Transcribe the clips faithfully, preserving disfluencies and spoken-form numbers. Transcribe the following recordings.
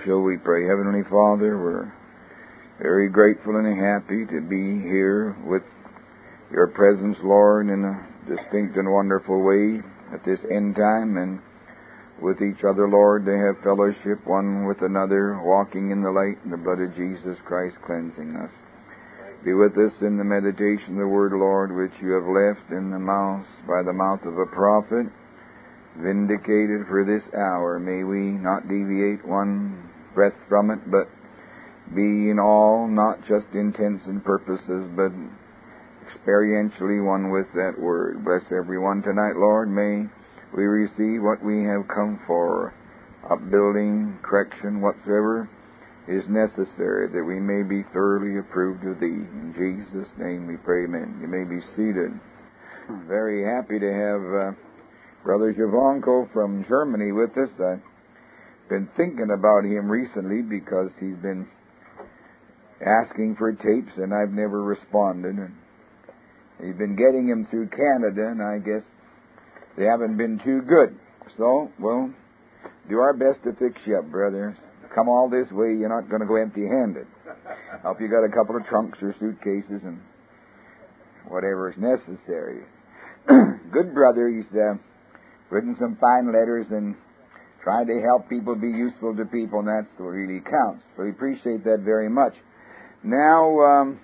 shall we pray. Heavenly Father, we're very grateful and happy to be here with your presence, Lord, in a distinct and wonderful way at this end time, and with each other, Lord, to have fellowship one with another, walking in the light and the blood of Jesus Christ cleansing us. Be with us in the meditation of the Word, Lord, which you have left in the mouth, by the mouth of a prophet, vindicated for this hour. May we not deviate one breath from it, but be in all, not just intents and purposes, but experientially one with that Word. Bless everyone tonight, Lord. May we receive what we have come for, upbuilding, correction, whatsoever is necessary, that we may be thoroughly approved of Thee. In Jesus' name we pray, amen. You may be seated. Very happy to have uh, Brother Javanko from Germany with us. I've been thinking about him recently because he's been asking for tapes and I've never responded. And he's been getting them through Canada, and I guess they haven't been too good. So, we'll do our best to fix you up, brother. Come all this way, you're not going to go empty-handed. I hope you got a couple of trunks or suitcases and whatever is necessary. Good brother, he's uh, written some fine letters and tried to help people, be useful to people, and that's what really counts. So we appreciate that very much. Now, um,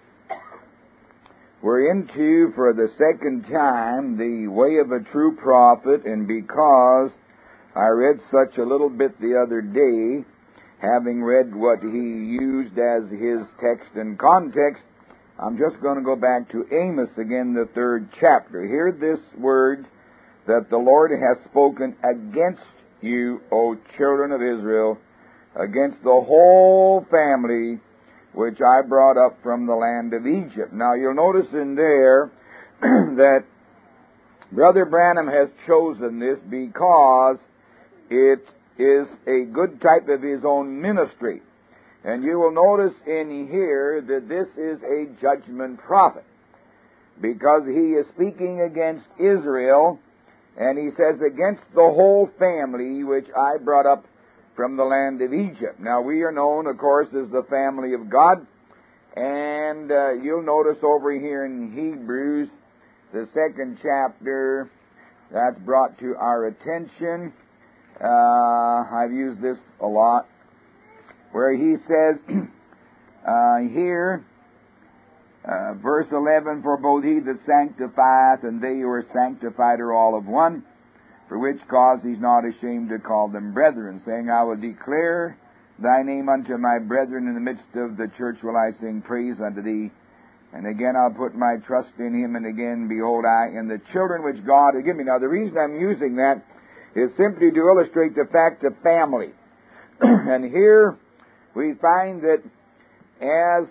we're into, for the second time, the way of a true prophet, and because I read such a little bit the other day, having read what he used as his text and context, I'm just going to go back to Amos again, the third chapter. Hear this word that the Lord has spoken against you, O children of Israel, against the whole family which I brought up from the land of Egypt. Now you'll notice in there that Brother Branham has chosen this because it is a good type of his own ministry. And you will notice in here that this is a judgment prophet, because he is speaking against Israel, and he says, against the whole family which I brought up from the land of Egypt. Now we are known, of course, as the family of God, and uh, you'll notice over here in Hebrews, the second chapter, that's brought to our attention. Uh, I've used this a lot, where he says uh, here, uh, verse eleven, for both he that sanctifieth and they who are sanctified are all of one, for which cause he's not ashamed to call them brethren, saying, I will declare thy name unto my brethren, in the midst of the church will I sing praise unto thee. And again I'll put my trust in him, and again, behold, I and the children which God has given me. Now the reason I'm using that is simply to illustrate the fact of family. And here we find that as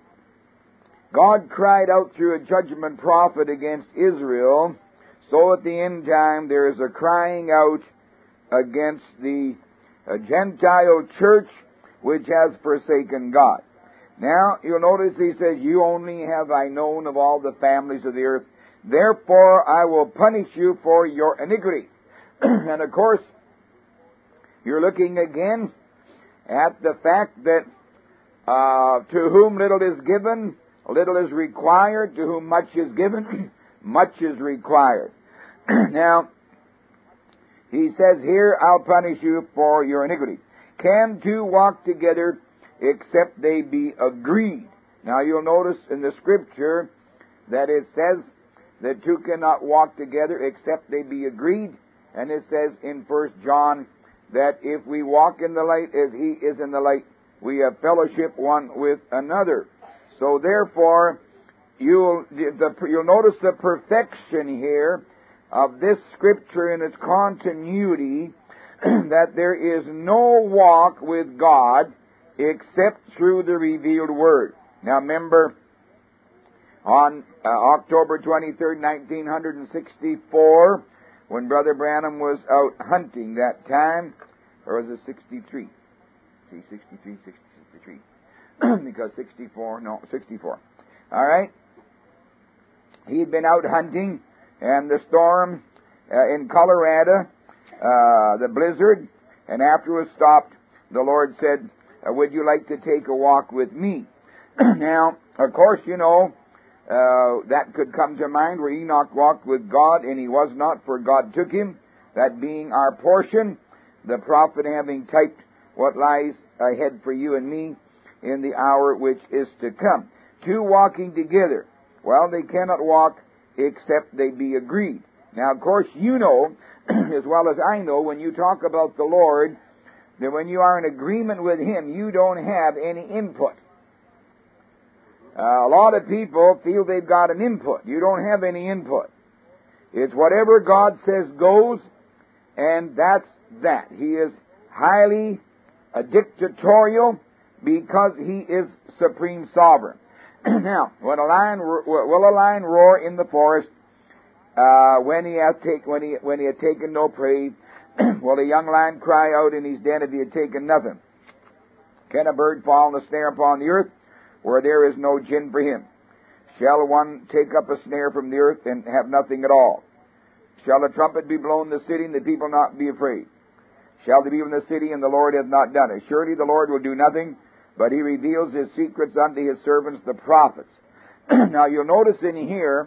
God cried out through a judgment prophet against Israel, so at the end time there is a crying out against the uh, Gentile church which has forsaken God. Now, you'll notice he says, you only have I known of all the families of the earth, therefore I will punish you for your iniquity. And of course, you're looking again at the fact that uh, to whom little is given, little is required. To whom much is given, much is required. Now, he says here, I'll punish you for your iniquity. Can two walk together except they be agreed? Now, you'll notice in the Scripture that it says that two cannot walk together except they be agreed. And it says in First John that if we walk in the light as he is in the light, we have fellowship one with another. So therefore, you'll, the, you'll notice the perfection here of this Scripture in its continuity, that there is no walk with God except through the revealed Word. Now remember, on uh, October twenty-third, nineteen sixty-four, when Brother Branham was out hunting that time, or was it sixty-three? See, sixty-three, sixty-three. Because sixty-four, no, sixty-four. All right? He had been out hunting, and the storm uh, in Colorado, uh, the blizzard, and after it was stopped, the Lord said, uh, would you like to take a walk with me? Now, of course, you know, uh, that could come to mind where Enoch walked with God, and he was not, for God took him, that being our portion, the prophet having typed what lies ahead for you and me in the hour which is to come. Two walking together. Well, they cannot walk except they be agreed. Now, of course, you know, as well as I know, when you talk about the Lord, that when you are in agreement with Him, you don't have any input. Uh, a lot of people feel they've got an input. You don't have any input. It's whatever God says goes, and that's that. He is highly uh, dictatorial because He is supreme sovereign. Now, when a lion will a lion roar in the forest uh, when he has take when he when he had taken no prey? Will a young lion cry out in his den if he had taken nothing? Can a bird fall in a snare upon the earth where there is no gin for him? Shall one take up a snare from the earth and have nothing at all? Shall a trumpet be blown in the city and the people not be afraid? Shall there be in the city and the Lord hath not done it? Surely the Lord will do nothing, but He reveals His secrets unto His servants, the prophets. Now you'll notice in here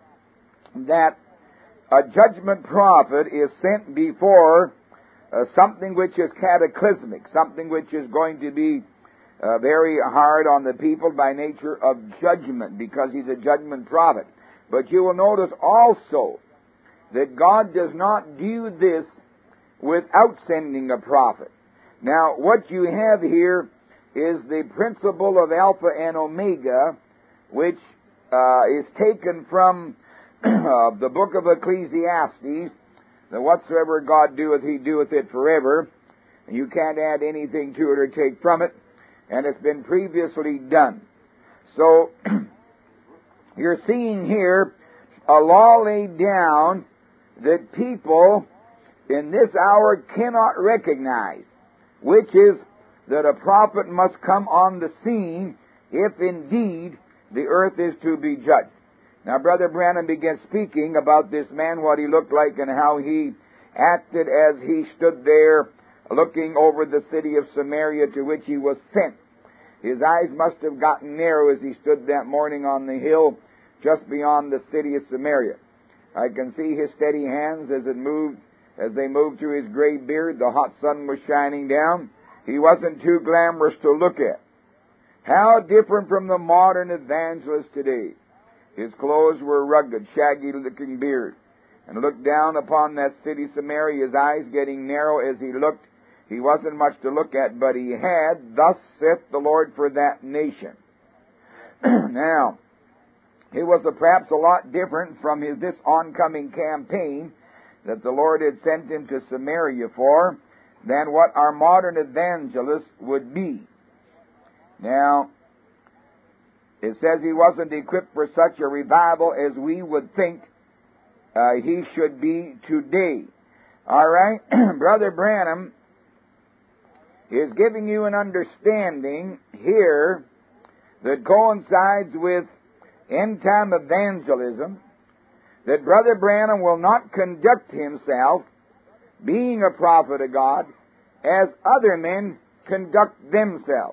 that a judgment prophet is sent before uh, something which is cataclysmic, something which is going to be uh, very hard on the people by nature of judgment, because he's a judgment prophet. But you will notice also that God does not do this without sending a prophet. Now, what you have here is the principle of Alpha and Omega, which uh, is taken from uh, the book of Ecclesiastes, that whatsoever God doeth, He doeth it forever, and you can't add anything to it or take from it, and it's been previously done. So, you're seeing here a law laid down that people in this hour cannot recognize, which is that a prophet must come on the scene if indeed the earth is to be judged. Now, Brother Branham began speaking about this man, what he looked like, and how he acted as he stood there looking over the city of Samaria to which he was sent. His eyes must have gotten narrow as he stood that morning on the hill just beyond the city of Samaria. I can see his steady hands as it moved, as they moved through his gray beard. The hot sun was shining down. He wasn't too glamorous to look at. How different from the modern evangelist today. His clothes were rugged, shaggy-looking beard. And looked down upon that city Samaria, his eyes getting narrow as he looked. He wasn't much to look at, but he had, thus saith the Lord for that nation. Now, it was a, perhaps a lot different from his this oncoming campaign that the Lord had sent him to Samaria for than what our modern evangelist would be. Now, it says he wasn't equipped for such a revival as we would think uh, he should be today. All right? Brother Branham is giving you an understanding here that coincides with end-time evangelism, that Brother Branham will not conduct himself, being a prophet of God, as other men conduct themselves.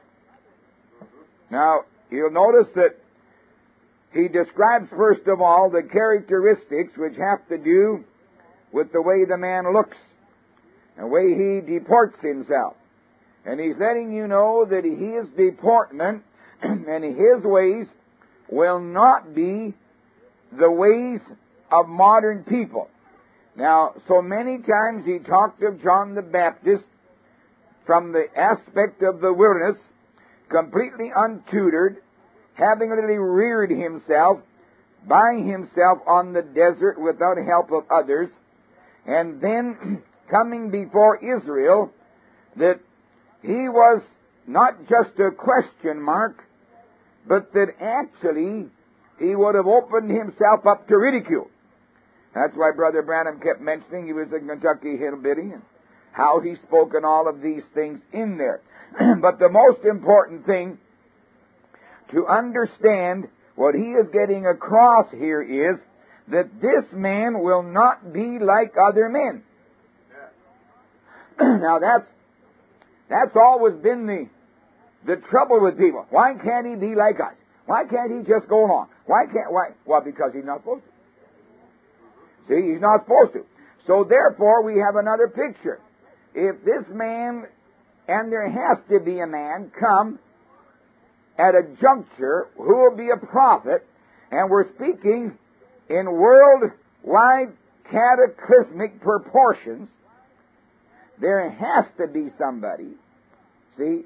Now, you'll notice that he describes, first of all, the characteristics which have to do with the way the man looks, the way he deports himself. And he's letting you know that his deportment and his ways will not be the ways of modern people. Now, so many times he talked of John the Baptist from the aspect of the wilderness, completely untutored, having literally reared himself by himself on the desert without help of others, and then coming before Israel, that he was not just a question mark, but that actually he would have opened himself up to ridicule. That's why Brother Branham kept mentioning he was a Kentucky hillbilly and how he spoke and all of these things in there. But the most important thing to understand what he is getting across here is that this man will not be like other men. Now that's That's always been the, the trouble with people. Why can't he be like us? Why can't he just go along? Why can't, why? Well, because he's not supposed to. See, he's not supposed to. So therefore, we have another picture. If this man, and there has to be a man, come at a juncture who will be a prophet, and we're speaking in worldwide cataclysmic proportions, there has to be somebody, see,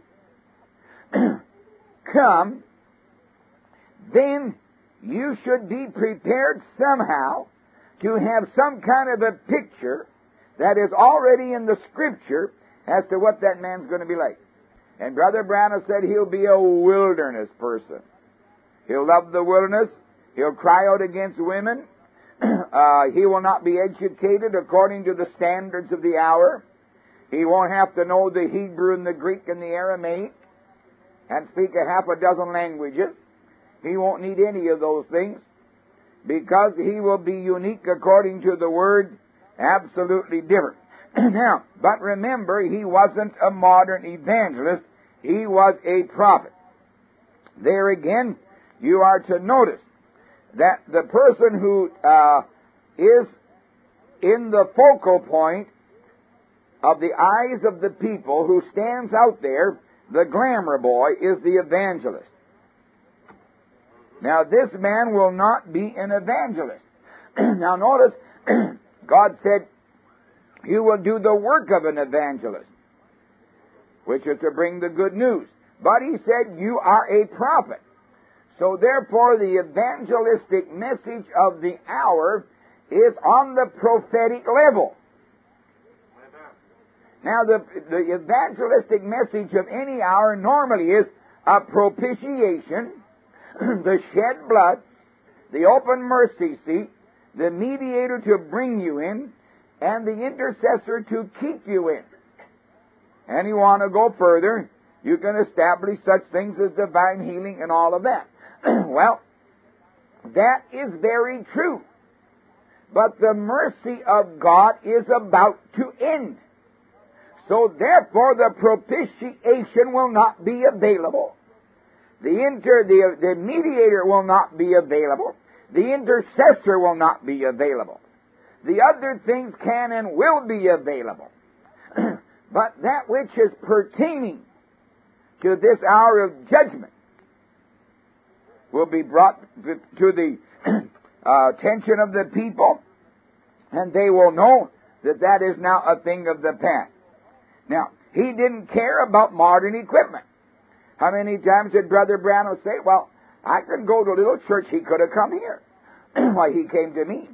come, then you should be prepared somehow to have some kind of a picture that is already in the Scripture as to what that man's going to be like. And Brother Branham said he'll be a wilderness person. He'll love the wilderness. He'll cry out against women. uh, he will not be educated according to the standards of the hour. He won't have to know the Hebrew and the Greek and the Aramaic and speak a half a dozen languages. He won't need any of those things because he will be unique according to the Word, absolutely different. Now, but remember, he wasn't a modern evangelist. He was a prophet. There again, you are to notice that the person who uh, is in the focal point of the eyes of the people, who stands out there, the glamour boy, is the evangelist. Now, this man will not be an evangelist. Now, notice, God said, you will do the work of an evangelist, which is to bring the good news. But he said, you are a prophet. So therefore, the evangelistic message of the hour is on the prophetic level. Now, the, the evangelistic message of any hour normally is a propitiation, the shed blood, the open mercy seat, the mediator to bring you in, and the intercessor to keep you in. And you want to go further, you can establish such things as divine healing and all of that. Well, that is very true. But the mercy of God is about to end. So therefore the propitiation will not be available. The inter the, the mediator will not be available. The intercessor will not be available. The other things can and will be available. But that which is pertaining to this hour of judgment will be brought to the uh, attention of the people, and they will know that that is now a thing of the past. Now, he didn't care about modern equipment. How many times did Brother Branham say, well, I can go to a little church, he could have come here. Why, he came to me.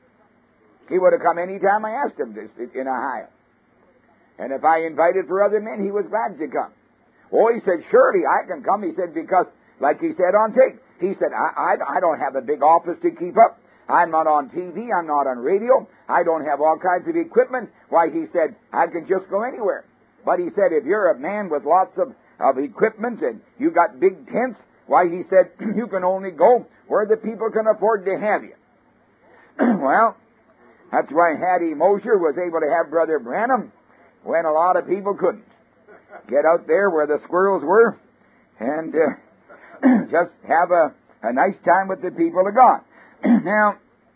He would have come any time I asked him this in Ohio. And if I invited for other men, he was glad to come. Oh, he said, surely I can come. He said, because, like he said on tape, he said, I, I, I don't have a big office to keep up. I'm not on T V. I'm not on radio. I don't have all kinds of equipment. Why, he said, I can just go anywhere. But he said, if you're a man with lots of, of equipment and you got big tents, why, he said, you can only go where the people can afford to have you. Well, that's why Hattie Mosher was able to have Brother Branham when a lot of people couldn't. Get out there where the squirrels were and uh, just have a, a nice time with the people of God. Now,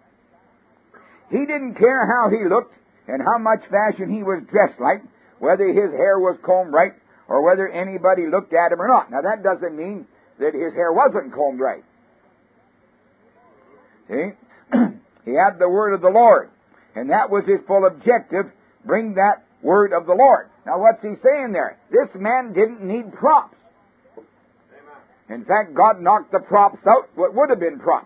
he didn't care how he looked and how much fashion he was dressed like, whether his hair was combed right or whether anybody looked at him or not. Now, that doesn't mean that his hair wasn't combed right. See? He had the word of the Lord, and that was his full objective, bring that word of the Lord. Now, what's he saying there? This man didn't need props. In fact, God knocked the props out, what would have been props.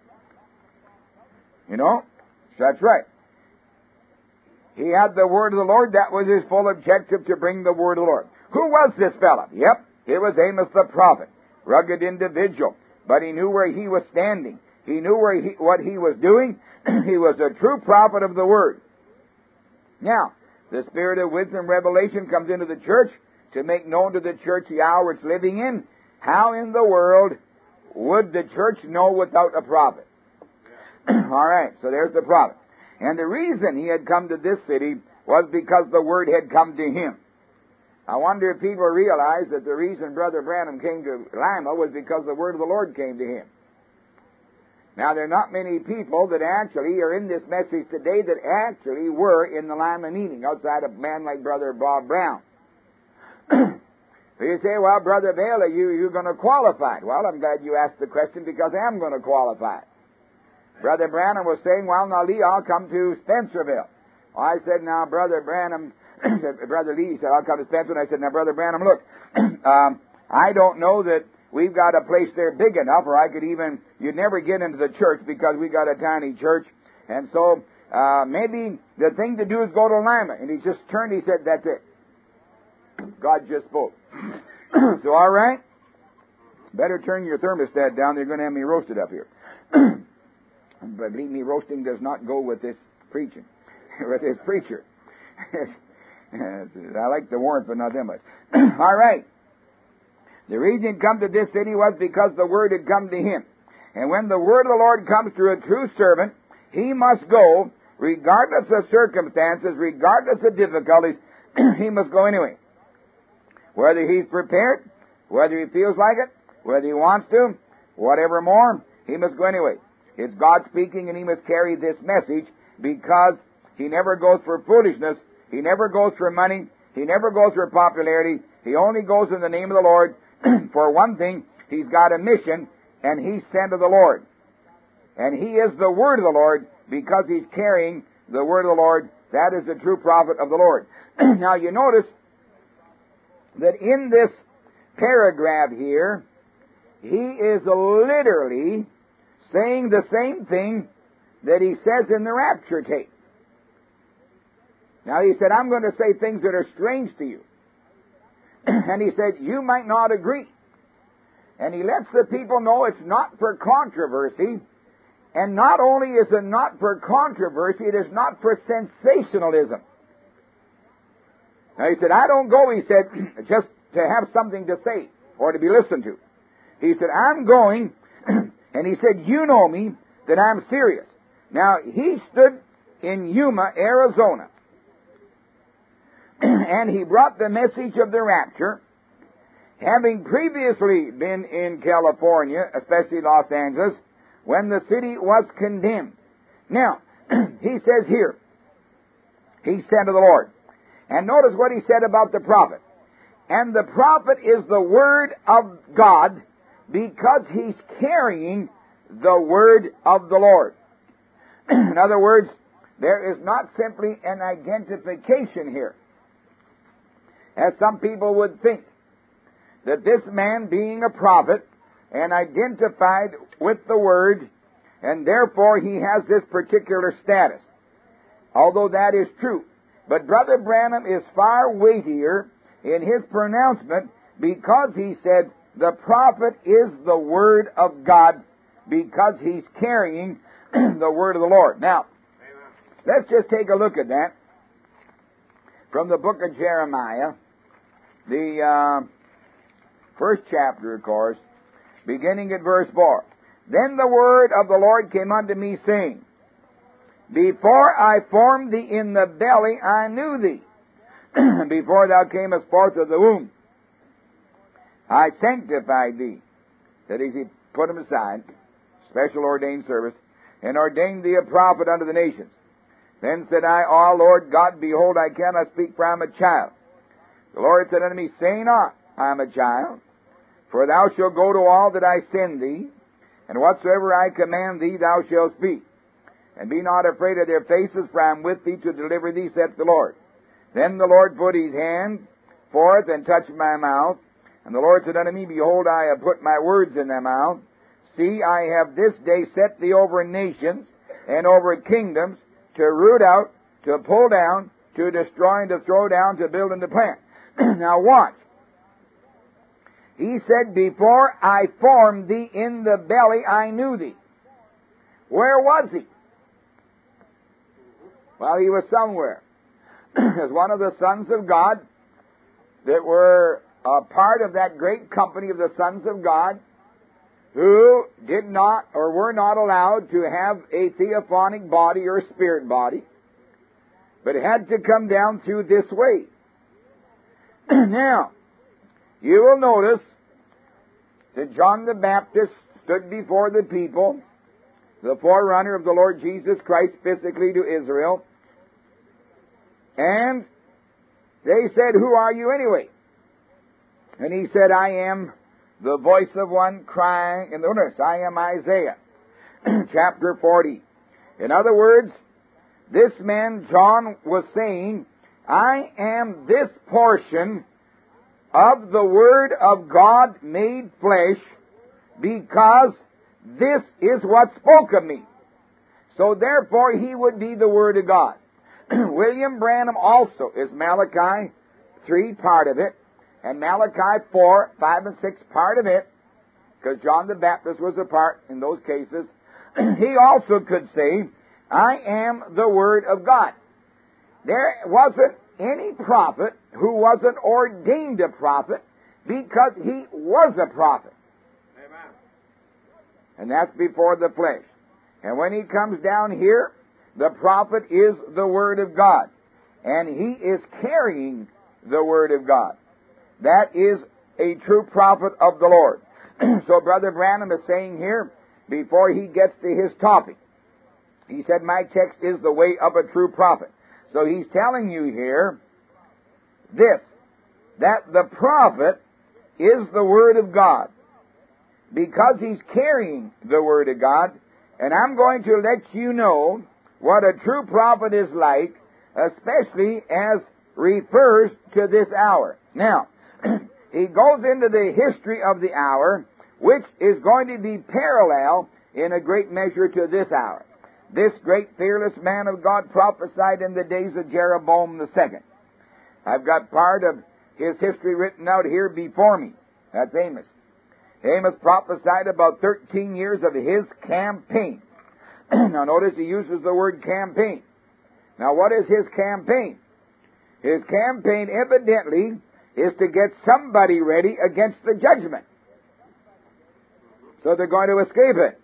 You know? That's right. He had the word of the Lord. That was his full objective, to bring the word of the Lord. Who was this fellow? Yep, it was Amos the prophet. Rugged individual. But he knew where he was standing. He knew where he, what he was doing. He was a true prophet of the word. Now, the spirit of wisdom and revelation comes into the church to make known to the church the hour it's living in. How in the world would the church know without a prophet? All right, so there's the prophet. And the reason he had come to this city was because the word had come to him. I wonder if people realize that the reason Brother Branham came to Lima was because the word of the Lord came to him. Now, there are not many people that actually are in this message today that actually were in the Lima meeting, outside of a man like Brother Bob Brown. You say, well, Brother Baylor, you, you're going to qualify. Well, I'm glad you asked the question, because I am going to qualify. Brother Branham was saying, well, now, Lee, I'll come to Spencerville. Well, I said, now, Brother Branham, Brother Lee said, I'll come to Spencerville. And I said, now, Brother Branham, look, um, I don't know that we've got a place there big enough, or I could even, you'd never get into the church because we got a tiny church. And so, uh, maybe the thing to do is go to Lima. And he just turned, he said, that's it. God just spoke. So, all right. Better turn your thermostat down. They're going to have me roasted up here. But believe me, roasting does not go with this preaching, with this preacher. I like the warmth, but not that much. All right. The reason he come to this city was because the word had come to him. And when the word of the Lord comes to a true servant, he must go, regardless of circumstances, regardless of difficulties, he must go anyway. Whether he's prepared, whether he feels like it, whether he wants to, whatever more, he must go anyway. It's God speaking, and he must carry this message, because he never goes for foolishness, he never goes for money, he never goes for popularity, he only goes in the name of the Lord. For one thing, he's got a mission, and he's sent of the Lord. And he is the word of the Lord, because he's carrying the word of the Lord. That is the true prophet of the Lord. Now, you notice that in this paragraph here, he is literally saying the same thing that he says in the rapture tape. Now, he said, I'm going to say things that are strange to you. And he said, you might not agree. And he lets the people know it's not for controversy. And not only is it not for controversy, it is not for sensationalism. Now, he said, I don't go, he said, just to have something to say or to be listened to. He said, I'm going, and he said, you know me, that I'm serious. Now, he stood in Yuma, Arizona, and he brought the message of the rapture, having previously been in California, especially Los Angeles, when the city was condemned. Now, he says here, he said to the Lord, and notice what he said about the prophet. And the prophet is the word of God, because he's carrying the word of the Lord. In other words, there is not simply an identification here, as some people would think, that this man being a prophet and identified with the word, and therefore he has this particular status. Although that is true. But Brother Branham is far weightier in his pronouncement, because he said the prophet is the word of God, because he's carrying the word of the Lord. Now, let's just take a look at that from the book of Jeremiah, the uh, first chapter, of course, beginning at verse four. Then the word of the Lord came unto me, saying, Before I formed thee in the belly, I knew thee. Before thou camest forth of the womb, I sanctified thee. That is, he put him aside, special ordained service, and ordained thee a prophet unto the nations. Then said I, O Lord God, behold, I cannot speak, for I am a child. The Lord said unto me, Say not, I am a child, for thou shalt go to all that I send thee, and whatsoever I command thee, thou shalt speak. And be not afraid of their faces, for I am with thee to deliver thee, saith the Lord. Then the Lord put his hand forth and touched my mouth. And the Lord said unto me, Behold, I have put my words in thy mouth. See, I have this day set thee over nations and over kingdoms, to root out, to pull down, to destroy and to throw down, to build and to plant. Now watch. He said, Before I formed thee in the belly, I knew thee. Where was he? Well, he was somewhere. As one of the sons of God that were a part of that great company of the sons of God, who did not or were not allowed to have a theophanic body or spirit body, but had to come down through this way. Now, you will notice that John the Baptist stood before the people, the forerunner of the Lord Jesus Christ physically to Israel, and they said, "Who are you anyway?" And he said, "I am the voice of one crying in the wilderness. I am Isaiah." Chapter forty. In other words, this man, John, was saying, "I am this portion of the Word of God made flesh, because this is what spoke of me." So therefore he would be the Word of God. William Branham also is Malachi three, part of it, and Malachi four, five, and six, part of it, because John the Baptist was a part in those cases. He also could say, "I am the Word of God." There wasn't any prophet who wasn't ordained a prophet because he was a prophet. Amen. And that's before the flesh. And when he comes down here, the prophet is the Word of God. And he is carrying the Word of God. That is a true prophet of the Lord. So Brother Branham is saying here, before he gets to his topic, he said, my text is the way of a true prophet. So he's telling you here this, that the prophet is the Word of God, because he's carrying the Word of God. And I'm going to let you know what a true prophet is like, especially as refers to this hour. Now, he goes into the history of the hour, which is going to be parallel in a great measure to this hour. This great fearless man of God prophesied in the days of Jeroboam the second. I've got part of his history written out here before me. That's Amos. Amos prophesied about thirteen years of his campaign. Now notice he uses the word campaign. Now what is his campaign? His campaign evidently is to get somebody ready against the judgment, so they're going to escape it.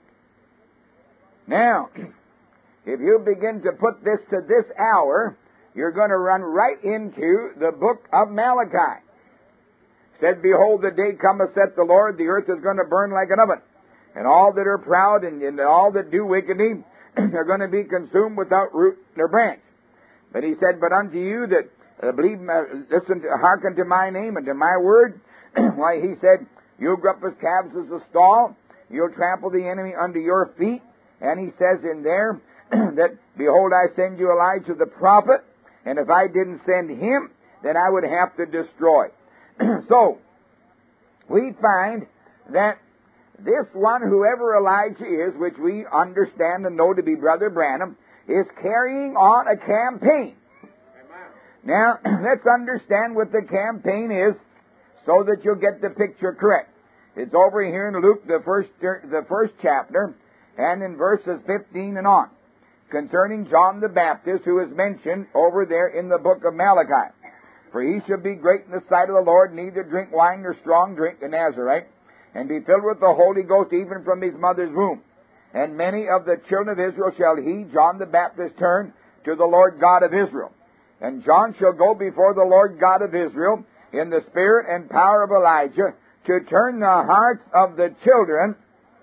Now, if you begin to put this to this hour, you're going to run right into the book of Malachi. Said, behold, the day cometh, saith the Lord, the earth is going to burn like an oven, and all that are proud and, and all that do wickedly are going to be consumed without root nor branch. But he said, but unto you that uh, believe, uh, listen, to, hearken to my name and to my word, why, he said, you'll grow up as calves as a stall, you'll trample the enemy under your feet. And he says in there that, behold, I send you Elijah the prophet, and if I didn't send him, then I would have to destroy. So, we find that this one, whoever Elijah is, which we understand and know to be Brother Branham, is carrying on a campaign. Amen. Now, let's understand what the campaign is so that you'll get the picture correct. It's over here in Luke, the first, the first chapter, and in verses fifteen and on, concerning John the Baptist, who is mentioned over there in the book of Malachi. For he shall be great in the sight of the Lord, neither drink wine nor strong drink, the Nazarite, and be filled with the Holy Ghost even from his mother's womb. And many of the children of Israel shall he, John the Baptist, turn to the Lord God of Israel. And John shall go before the Lord God of Israel in the spirit and power of Elijah, to turn the hearts of the children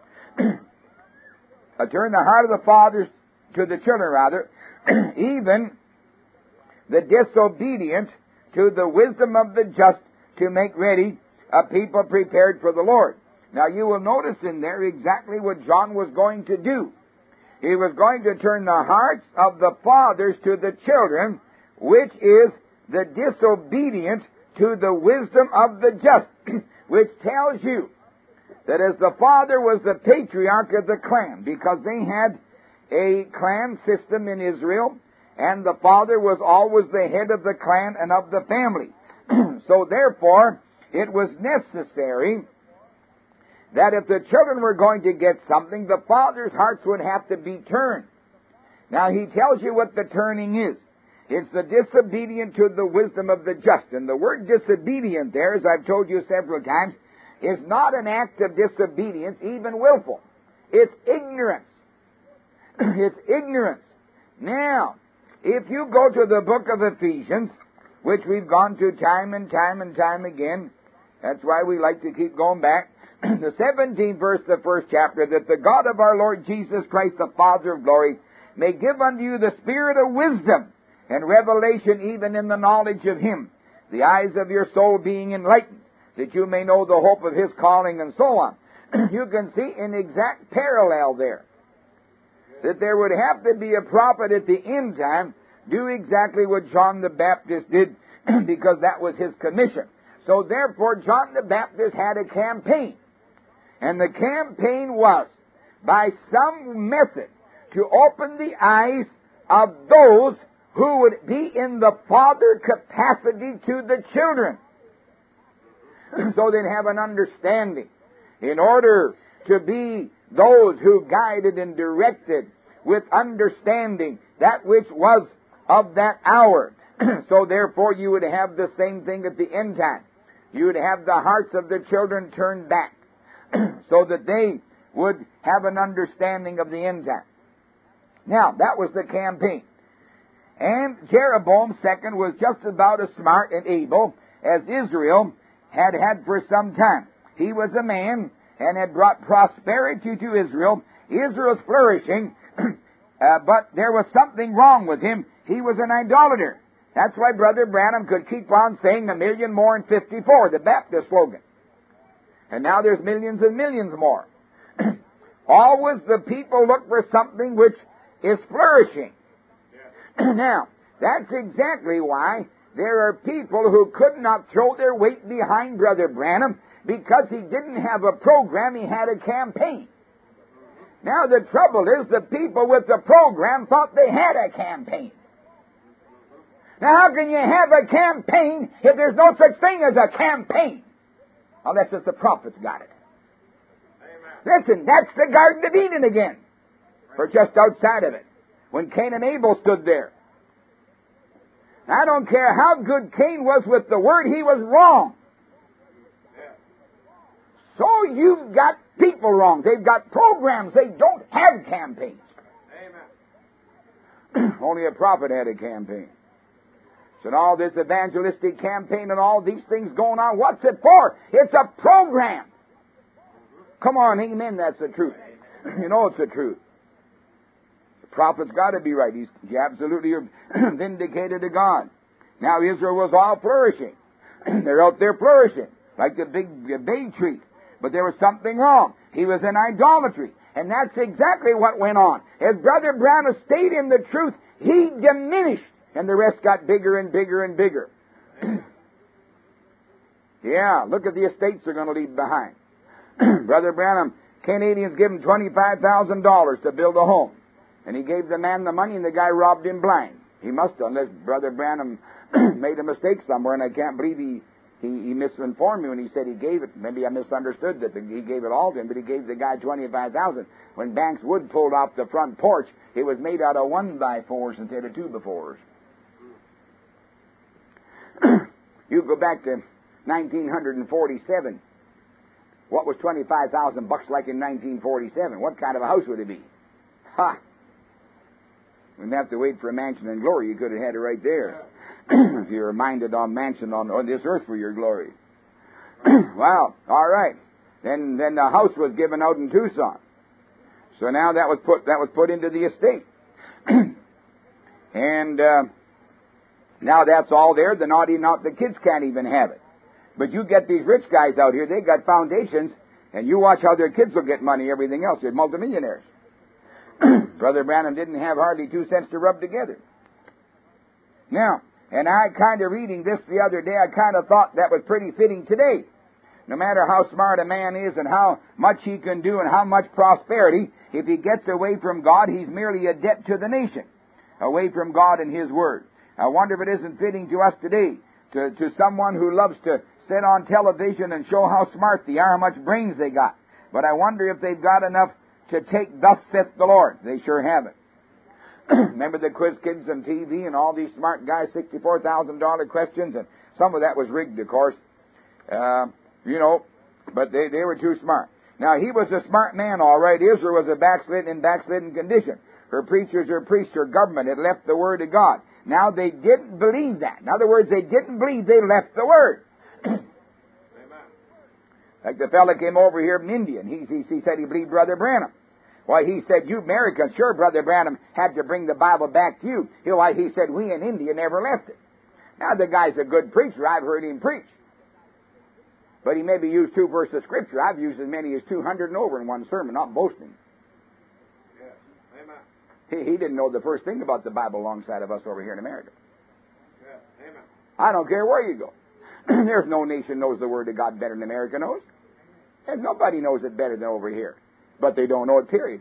Uh, turn the heart of the fathers to the children, rather, even the disobedient to the wisdom of the just, to make ready a people prepared for the Lord. Now you will notice in there exactly what John was going to do. He was going to turn the hearts of the fathers to the children, which is the disobedient to the wisdom of the just, which tells you that as the father was the patriarch of the clan, because they had a clan system in Israel, and the father was always the head of the clan and of the family. So therefore, it was necessary that if the children were going to get something, the father's hearts would have to be turned. Now he tells you what the turning is. It's the disobedient to the wisdom of the just. And the word disobedient there, as I've told you several times, is not an act of disobedience, even willful. It's ignorance. It's ignorance. Now, if you go to the book of Ephesians, which we've gone to time and time and time again. That's why we like to keep going back. The seventeenth verse of the first chapter, that the God of our Lord Jesus Christ, the Father of glory, may give unto you the spirit of wisdom and revelation even in the knowledge of Him, the eyes of your soul being enlightened, that you may know the hope of His calling, and so on. You can see an exact parallel there, that there would have to be a prophet at the end time do exactly what John the Baptist did, because that was his commission. So therefore, John the Baptist had a campaign. And the campaign was, by some method, to open the eyes of those who would be in the father capacity to the children, so they'd have an understanding, in order to be those who guided and directed with understanding that which was of that hour. So therefore you would have the same thing at the end time. You would have the hearts of the children turned back, so that they would have an understanding of the end time. Now, that was the campaign. And Jeroboam the second was just about as smart and able as Israel had had for some time. He was a man and had brought prosperity to Israel. Israel's flourishing, uh, but there was something wrong with him. He was an idolater. That's why Brother Branham could keep on saying a million more in fifty-four, the Baptist slogan. And now there's millions and millions more. Always the people look for something which is flourishing. Now, that's exactly why there are people who could not throw their weight behind Brother Branham, because he didn't have a program, he had a campaign. Now the trouble is, the people with the program thought they had a campaign. Now how can you have a campaign if there's no such thing as a campaign? Unless it's the prophets got it. Amen. Listen, that's the Garden of Eden again. Or just outside of it, when Cain and Abel stood there. I don't care how good Cain was with the word, he was wrong. So you've got people wrong. They've got programs. They don't have campaigns. Amen. Only a prophet had a campaign. So all this evangelistic campaign and all these things going on, what's it for? It's a program. Come on, amen, that's the truth. You know it's the truth. The prophet's got to be right. He's absolutely vindicated to God. Now Israel was all flourishing. They're out there flourishing, like the big bay tree. But there was something wrong. He was in idolatry. And that's exactly what went on. As Brother Branham stayed in the truth, he diminished. And the rest got bigger and bigger and bigger. Yeah, look at the estates they're going to leave behind. Brother Branham, Canadians gave him twenty-five thousand dollars to build a home. And he gave the man the money and the guy robbed him blind. He must have, unless Brother Branham made a mistake somewhere, and I can't believe he, he, he misinformed me when he said he gave it. Maybe I misunderstood that he gave it all to him, but he gave the guy twenty-five thousand dollars. When Banks Wood pulled off the front porch, it was made out of one by fours instead of two by fours. You go back to nineteen forty-seven. What was twenty-five thousand bucks like in nineteen forty-seven? What kind of a house would it be? Ha! We didn't have to wait for a mansion in glory. You could have had it right there. If you were minded on mansion on, on this earth for your glory. Well, all right. Then then the house was given out in Tucson. So now that was put that was put into the estate. And uh, now that's all there. The naughty, not the kids can't even have it. But you get these rich guys out here, they got foundations, and you watch how their kids will get money, everything else. They're multimillionaires. Brother Branham didn't have hardly two cents to rub together. Now, and I kind of reading this the other day, I kind of thought that was pretty fitting today. No matter how smart a man is and how much he can do and how much prosperity, if he gets away from God, he's merely a debt to the nation, away from God and His Word. I wonder if it isn't fitting to us today, to, to someone who loves to sit on television and show how smart they are, how much brains they got. But I wonder if they've got enough to take thus saith the Lord. They sure haven't. Remember the quiz kids on T V and all these smart guys, sixty-four thousand dollars questions, and some of that was rigged, of course. Uh, you know, but they, they were too smart. Now, he was a smart man, all right. Israel was a backslidden in backslidden condition. Her preachers, her priests, her government had left the Word of God. Now, they didn't believe that. In other words, they didn't believe they left the Word. Like the fella came over here from India, and he, he, he said he believed Brother Branham. Why, he said, you Americans, sure, Brother Branham had to bring the Bible back to you. He, why, he said, we in India never left it. Now, the guy's a good preacher. I've heard him preach. But he maybe used two verses of Scripture. I've used as many as two hundred and over in one sermon, not boasting. Yes. Amen. He, he didn't know the first thing about the Bible alongside of us over here in America. Yes. Amen. I don't care where you go. There's no nation knows the Word of God better than America knows. And nobody knows it better than over here. But they don't know it, period.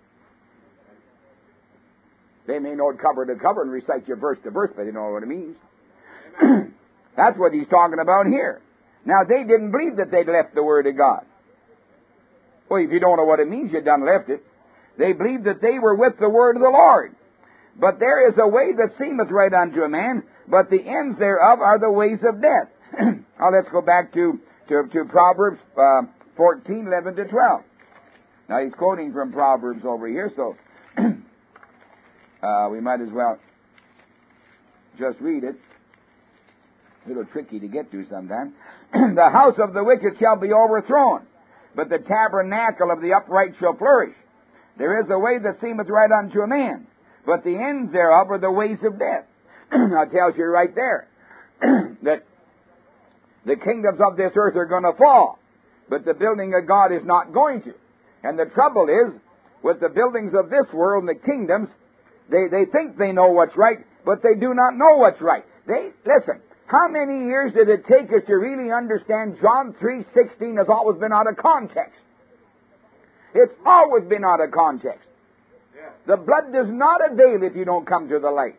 They may know it cover to cover and recite you verse to verse, but they don't know what it means. That's what he's talking about here. Now, they didn't believe that they'd left the Word of God. Well, if you don't know what it means, you done left it. They believed that they were with the Word of the Lord. But there is a way that seemeth right unto a man, but the ends thereof are the ways of death. Now, let's go back to, to, to Proverbs uh, fourteen, eleven to twelve. Now, he's quoting from Proverbs over here, so uh, we might as well just read it. A little tricky to get to sometimes. The house of the wicked shall be overthrown, but the tabernacle of the upright shall flourish. There is a way that seemeth right unto a man, but the ends thereof are the ways of death. Now, it tells you right there that the kingdoms of this earth are going to fall, but the building of God is not going to. And the trouble is, with the buildings of this world and the kingdoms, they, they think they know what's right, but they do not know what's right. They, listen, how many years did it take us to really understand John three sixteen has always been out of context? It's always been out of context. Yeah. The blood does not avail if you don't come to the light.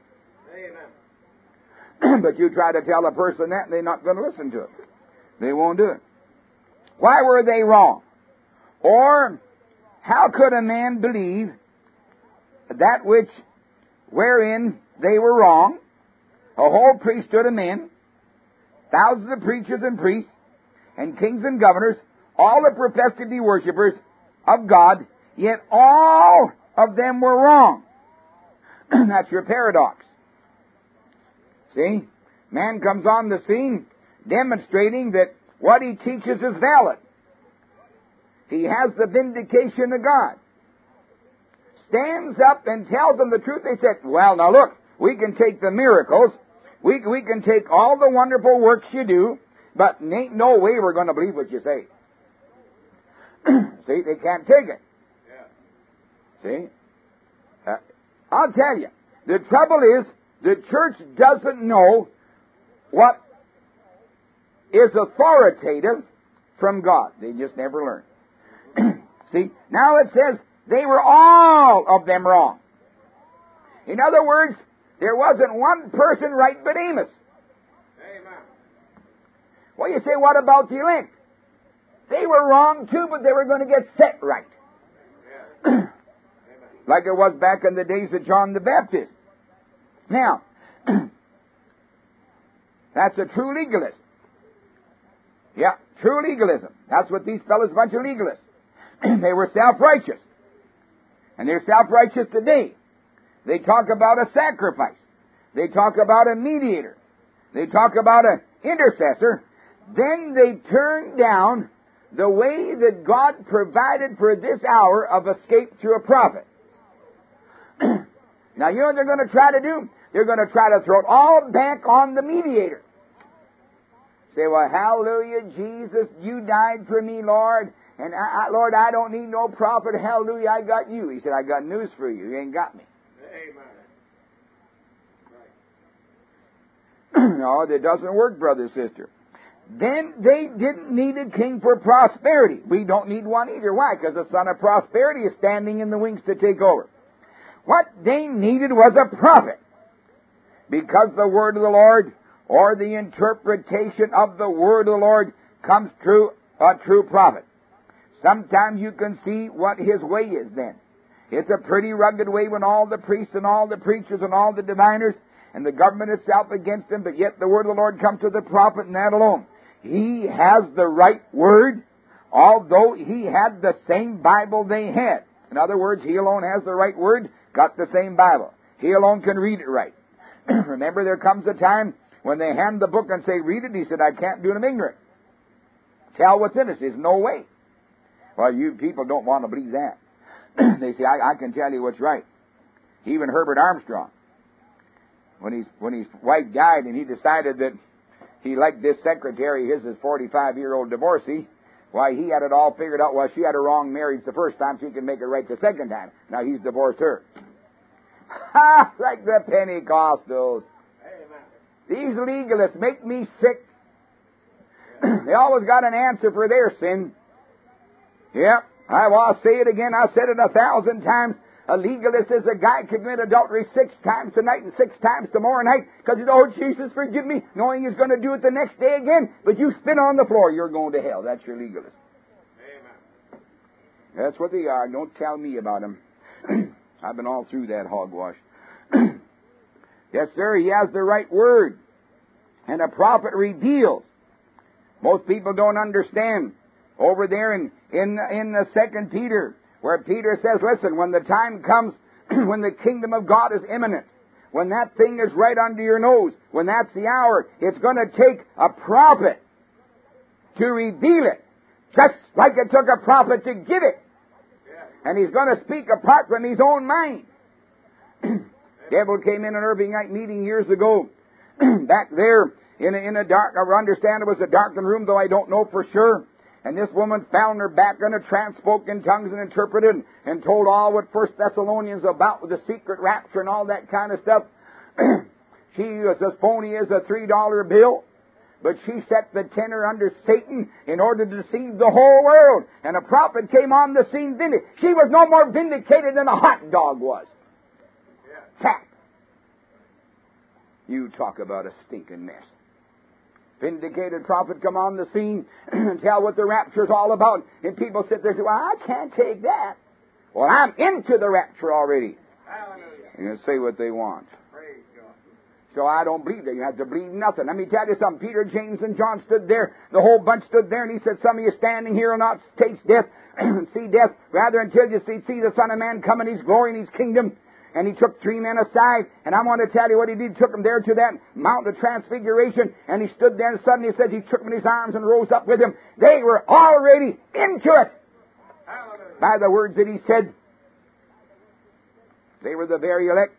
Amen. But you try to tell a person that, and they're not going to listen to it. They won't do it. Why were they wrong? Or, how could a man believe that which wherein they were wrong? A whole priesthood of men, thousands of preachers and priests, and kings and governors, all that professed to be worshippers of God, yet all of them were wrong. That's your paradox. See? Man comes on the scene demonstrating that what he teaches is valid. He has the vindication of God. Stands up and tells them the truth. They said, well, now look, we can take the miracles, we, we can take all the wonderful works you do, but ain't no way we're going to believe what you say. See, they can't take it. Yeah. See? Uh, I'll tell you, the trouble is, the church doesn't know what is authoritative from God. They just never learn. See, now it says they were all of them wrong. In other words, there wasn't one person right but Amos. Amen. Well, you say, what about the elect? They were wrong too, but they were going to get set right. Yeah. Like it was back in the days of John the Baptist. Now, that's a true legalist. Yeah, true legalism. That's what these fellows, a bunch of legalists. They were self-righteous. And they're self-righteous today. They talk about a sacrifice. They talk about a mediator. They talk about an intercessor. Then they turn down the way that God provided for this hour of escape through a prophet. Now, you know what they're going to try to do? They're going to try to throw it all back on the mediator. Say, well, hallelujah, Jesus, you died for me, Lord. And, I, I, Lord, I don't need no prophet. Hallelujah, I got you. He said, I got news for you. You ain't got me. Amen. No, that doesn't work, brother, sister. Then they didn't need a king for prosperity. We don't need one either. Why? Because the son of prosperity is standing in the wings to take over. What they needed was a prophet. Because the word of the Lord, or the interpretation of the word of the Lord, comes through a true prophet. Sometimes you can see what his way is then. It's a pretty rugged way when all the priests and all the preachers and all the diviners and the government itself against him, but yet the word of the Lord comes to the prophet and that alone. He has the right word, although he had the same Bible they had. In other words, he alone has the right word, got the same Bible. He alone can read it right. Remember, there comes a time when they hand the book and say, read it. He said, I can't do it, I'm ignorant. Tell what's in it. There's no way. Well, you people don't want to believe that. They say, I, I can tell you what's right. Even Herbert Armstrong, when he's when his wife died and he decided that he liked this secretary, his is forty-five-year-old divorcee, why, he had it all figured out. Well, she had a wrong marriage the first time, she can make it right the second time. Now he's divorced her. Ha! Like the Pentecostals. Amen. These legalists make me sick. They always got an answer for their sin. Yep, I will say it again. I've said it a thousand times. A legalist is a guy who commit adultery six times tonight and six times tomorrow night because you know, oh, Jesus, forgive me, knowing he's going to do it the next day again. But you spin on the floor, you're going to hell. That's your legalist. Amen. That's what they are. Don't tell me about them. I've been all through that hogwash. Yes, sir, he has the right word. And a prophet reveals. Most people don't understand. Over there in, in, in the Second Peter, where Peter says, listen, when the time comes, when the kingdom of God is imminent, when that thing is right under your nose, when that's the hour, it's going to take a prophet to reveal it, just like it took a prophet to give it. And he's going to speak apart from his own mind. Devil came in an Irvingite meeting years ago, back there in a, in a dark, I understand it was a darkened room, though I don't know for sure. And this woman fell on her back on a trance, spoke in tongues and interpreted, and, and told all what First Thessalonians about with the secret rapture and all that kind of stuff. She was as phony as a three dollar bill, but she set the tenor under Satan in order to deceive the whole world. And a prophet came on the scene vindicated. She was no more vindicated than a hot dog was. Fat. You talk about a stinking mess. Vindicated prophet come on the scene and tell what the rapture's all about. And people sit there and say, well, I can't take that. Well, I'm into the rapture already. Hallelujah. You're going to say what they want. Praise God. So I don't believe that. You have to believe nothing. Let me tell you something. Peter, James, and John stood there. The whole bunch stood there, and he said, some of you standing here will not taste death and see death, rather until you see, see the Son of Man come in his glory and his kingdom. And he took three men aside, and I want to tell you what he did. He took them there to that Mount of Transfiguration, and he stood there, and suddenly he says he took them in his arms and rose up with him. They were already into it. Hallelujah. By the words that he said. They were the very elect.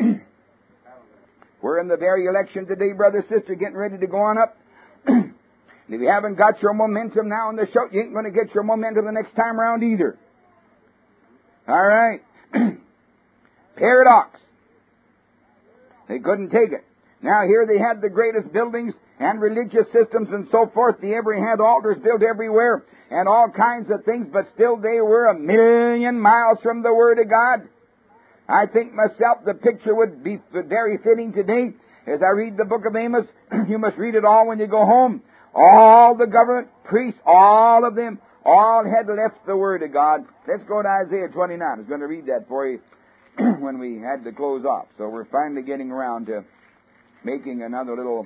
We're in the very election today, brother, sister, getting ready to go on up. And if you haven't got your momentum now in the show, you ain't going to get your momentum the next time around either. All right. Paradox. They couldn't take it. Now here they had the greatest buildings and religious systems and so forth. They ever had altars built everywhere and all kinds of things, but still they were a million miles from the Word of God. I think myself the picture would be very fitting today. As I read the book of Amos, you must read it all when you go home. All the government, priests, all of them, all had left the Word of God. Let's go to Isaiah twenty-nine. I was going to read that for you when we had to close off. So we're finally getting around to making another little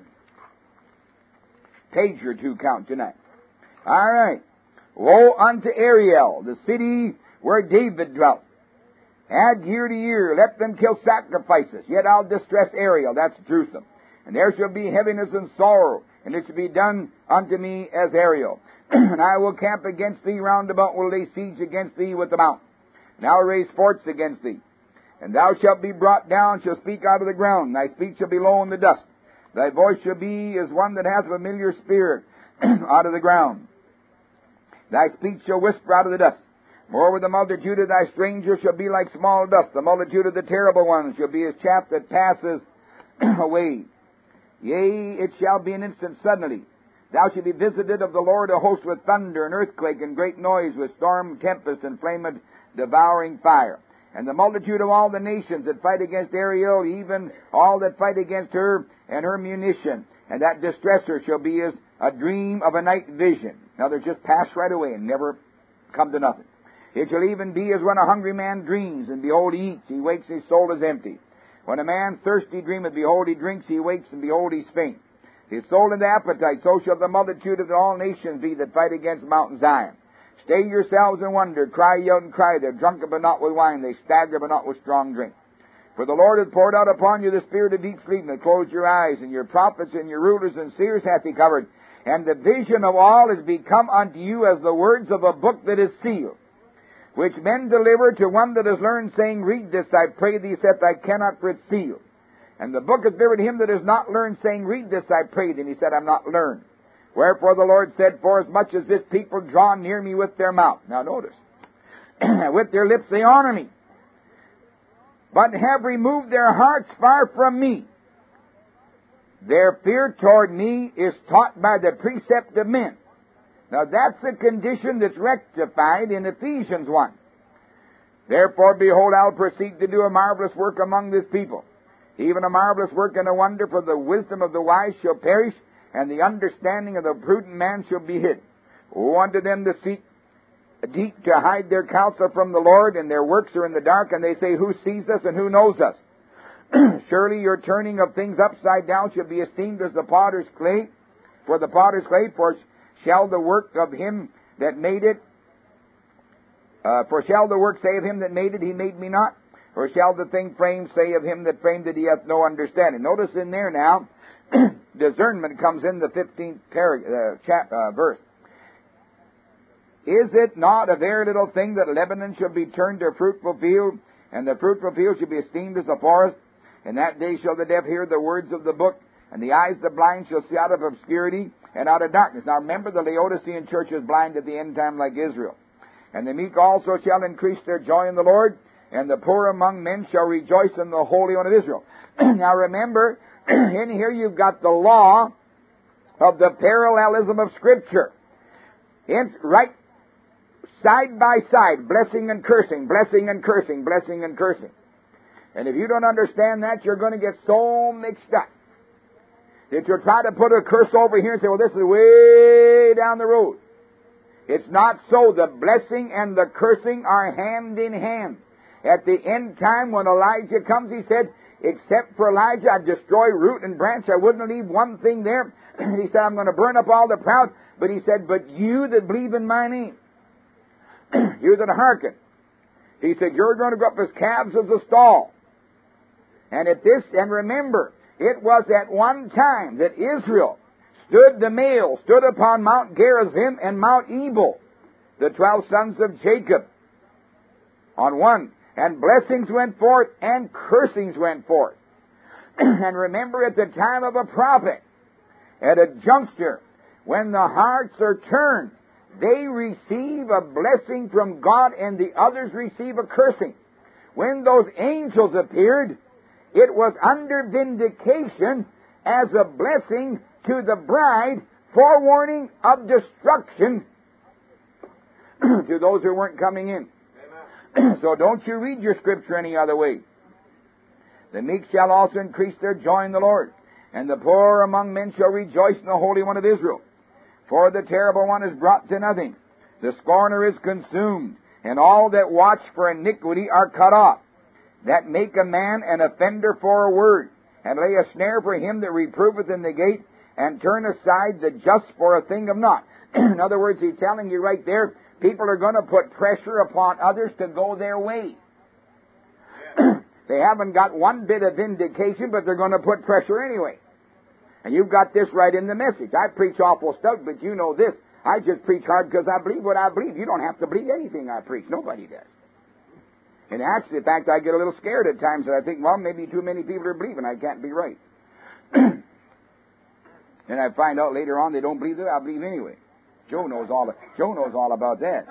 page or two count tonight. All right. Woe unto Ariel, the city where David dwelt. Add year to year, let them kill sacrifices. Yet I'll distress Ariel, that's Jerusalem. And there shall be heaviness and sorrow, and it shall be done unto me as Ariel. And I will camp against thee round about, will lay siege against thee with the mountain. And I will raise forts against thee. And thou shalt be brought down, shalt speak out of the ground. Thy speech shall be low in the dust. Thy voice shall be as one that hath a familiar spirit out of the ground. Thy speech shall whisper out of the dust. Moreover, the multitude of thy strangers shall be like small dust. The multitude of the terrible ones shall be as chaff that passes away. Yea, it shall be an instant suddenly. Thou shalt be visited of the Lord of hosts with thunder and earthquake and great noise, with storm, tempest, and flame of devouring fire. And the multitude of all the nations that fight against Ariel, even all that fight against her and her munition, and that distresser shall be as a dream of a night vision. Now they just pass right away and never come to nothing. It shall even be as when a hungry man dreams, and behold he eats, he wakes, his soul is empty. When a man thirsty dreameth, behold he drinks, he wakes, and behold he faint. His soul and appetite, so shall the multitude of all nations be that fight against Mount Zion. Stay yourselves and wonder, cry ye out and cry. They're drunken but not with wine, they stagger but not with strong drink. For the Lord hath poured out upon you the spirit of deep sleep, and hath closed your eyes, and your prophets and your rulers and seers hath he covered. And the vision of all is become unto you as the words of a book that is sealed, which men deliver to one that has learned, saying, Read this, I pray thee, saith, I cannot, for it's sealed. And the book is delivered to him that has not learned, saying, Read this, I pray thee. And he said, I'm not learned. Wherefore the Lord said, Forasmuch as this people draw near me with their mouth. Now notice, with their lips they honor me, but have removed their hearts far from me. Their fear toward me is taught by the precept of men. Now that's the condition that's rectified in Ephesians one. Therefore, behold, I'll proceed to do a marvelous work among this people, even a marvelous work and a wonder, for the wisdom of the wise shall perish, and the understanding of the prudent man shall be hid. Woe unto them that seek deep to hide their counsel from the Lord, and their works are in the dark, and they say, Who sees us and who knows us? Surely your turning of things upside down shall be esteemed as the potter's clay, for the potter's clay, for shall the work of him that made it, uh, for shall the work say of him that made it, he made me not? Or shall the thing framed say of him that framed it, he hath no understanding? Notice in there now, discernment comes in the fifteenth parag- uh, chap- uh, verse. Is it not a very little thing that Lebanon shall be turned to a fruitful field, and the fruitful field shall be esteemed as a forest? In that day shall the deaf hear the words of the book, and the eyes of the blind shall see out of obscurity and out of darkness. Now remember, the Laodicean church is blind at the end time like Israel. And the meek also shall increase their joy in the Lord, and the poor among men shall rejoice in the Holy One of Israel. Now remember, in here you've got the law of the parallelism of Scripture. It's right side by side, blessing and cursing, blessing and cursing, blessing and cursing. And if you don't understand that, you're going to get so mixed up that you'll try to put a curse over here and say, well, this is way down the road. It's not so. The blessing and the cursing are hand in hand. At the end time, when Elijah comes, he said, except for Elijah, I'd destroy root and branch. I wouldn't leave one thing there. He said, I'm going to burn up all the proud. But he said, but you that believe in my name, you that hearken. He said, you're going to go up as calves of the stall. And at this, and remember, it was at one time that Israel stood, the male, stood upon Mount Gerizim and Mount Ebal, the twelve sons of Jacob, on one. And blessings went forth and cursings went forth. And remember, at the time of a prophet, at a juncture, when the hearts are turned, they receive a blessing from God and the others receive a cursing. When those angels appeared, it was under vindication as a blessing to the bride, forewarning of destruction to those who weren't coming in. So don't you read your Scripture any other way. The meek shall also increase their joy in the Lord, and the poor among men shall rejoice in the Holy One of Israel. For the terrible one is brought to nothing. The scorner is consumed, and all that watch for iniquity are cut off, that make a man an offender for a word, and lay a snare for him that reproveth in the gate, and turn aside the just for a thing of naught. In other words, he's telling you right there, people are going to put pressure upon others to go their way. They haven't got one bit of vindication, but they're going to put pressure anyway. And you've got this right in the message. I preach awful stuff, but you know this. I just preach hard because I believe what I believe. You don't have to believe anything I preach. Nobody does. And actually, in fact, I get a little scared at times that I think, well, maybe too many people are believing. I can't be right. And I find out later on they don't believe that I believe anyway. Joe knows all. Joe knows all about that.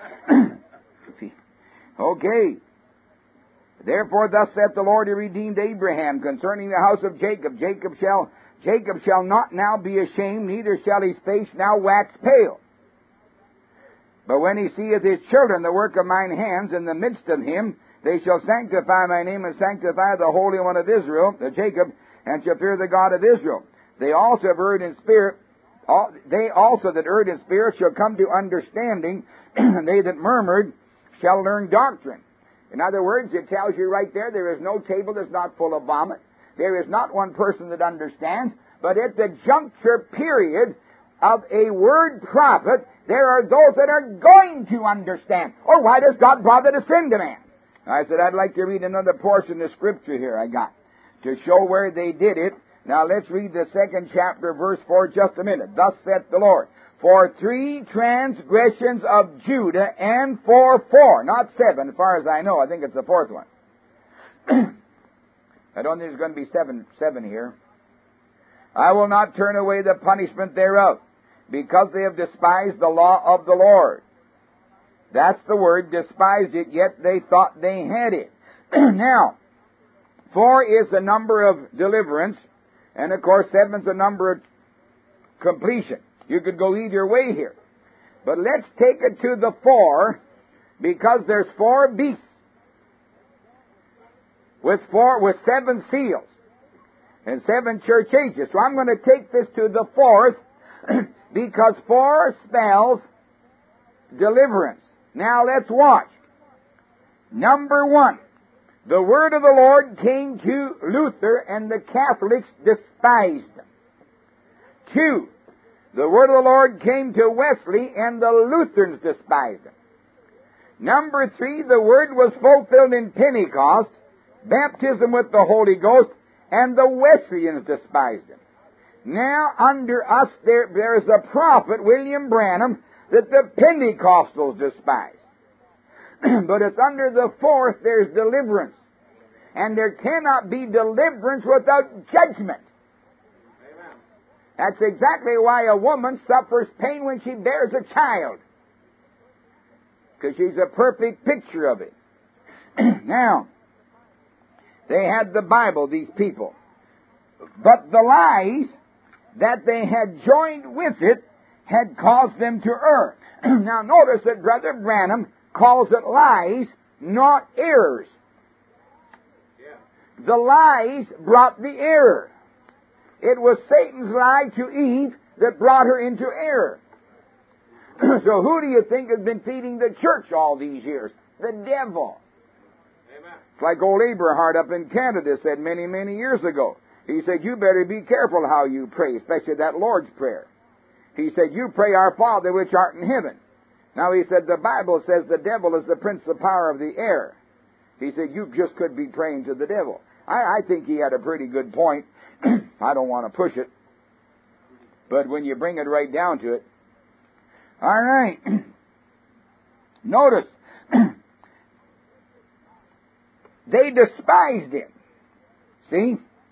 Okay. Therefore, thus saith the Lord, who redeemed Abraham concerning the house of Jacob. Jacob shall Jacob shall not now be ashamed, neither shall his face now wax pale. But when he seeth his children, the work of mine hands, in the midst of him, they shall sanctify my name and sanctify the Holy One of Israel, the Jacob, and shall fear the God of Israel. They also have erred in spirit. All, they also that erred in spirit shall come to understanding, and they that murmured shall learn doctrine. In other words, it tells you right there, there is no table that's not full of vomit. There is not one person that understands, but at the juncture period of a word prophet, there are those that are going to understand. Or why does God bother to send a man? I said, I'd like to read another portion of Scripture here I got to show where they did it. Now let's read the second chapter, verse four, just a minute. Thus saith the Lord, for three transgressions of Judah, and for four, not seven, as far as I know. I think it's the fourth one. I don't think there's going to be seven, seven here. I will not turn away the punishment thereof, because they have despised the law of the Lord. That's the word, despised it, yet they thought they had it. Now, four is the number of deliverance, and of course seven is the number of completion. You could go either way here. But let's take it to the four, because there's four beasts with four, with seven seals and seven church ages. So I'm going to take this to the fourth, because four spells deliverance. Now let's watch. Number one, the word of the Lord came to Luther, and the Catholics despised him. Two, the word of the Lord came to Wesley, and the Lutherans despised him. Number three, the word was fulfilled in Pentecost, baptism with the Holy Ghost, and the Wesleyans despised him. Now, under us, there, there is a prophet, William Branham, that the Pentecostals despise. But it's under the fourth, there's deliverance. And there cannot be deliverance without judgment. Amen. That's exactly why a woman suffers pain when she bears a child, because she's a perfect picture of it. Now, they had the Bible, these people. But the lies that they had joined with it had caused them to err. Now notice that Brother Branham calls it lies, not errors. Yeah. The lies brought the error. It was Satan's lie to Eve that brought her into error. So who do you think has been feeding the church all these years? The devil. Amen. It's like old Abrahart up in Canada said many, many years ago. He said, you better be careful how you pray, especially that Lord's Prayer. He said, you pray, our Father which art in heaven. Now he said, the Bible says the devil is the prince of power of the air. He said, you just could be praying to the devil. I, I think he had a pretty good point. I don't want to push it. But when you bring it right down to it. All right. Notice. They despised him. See?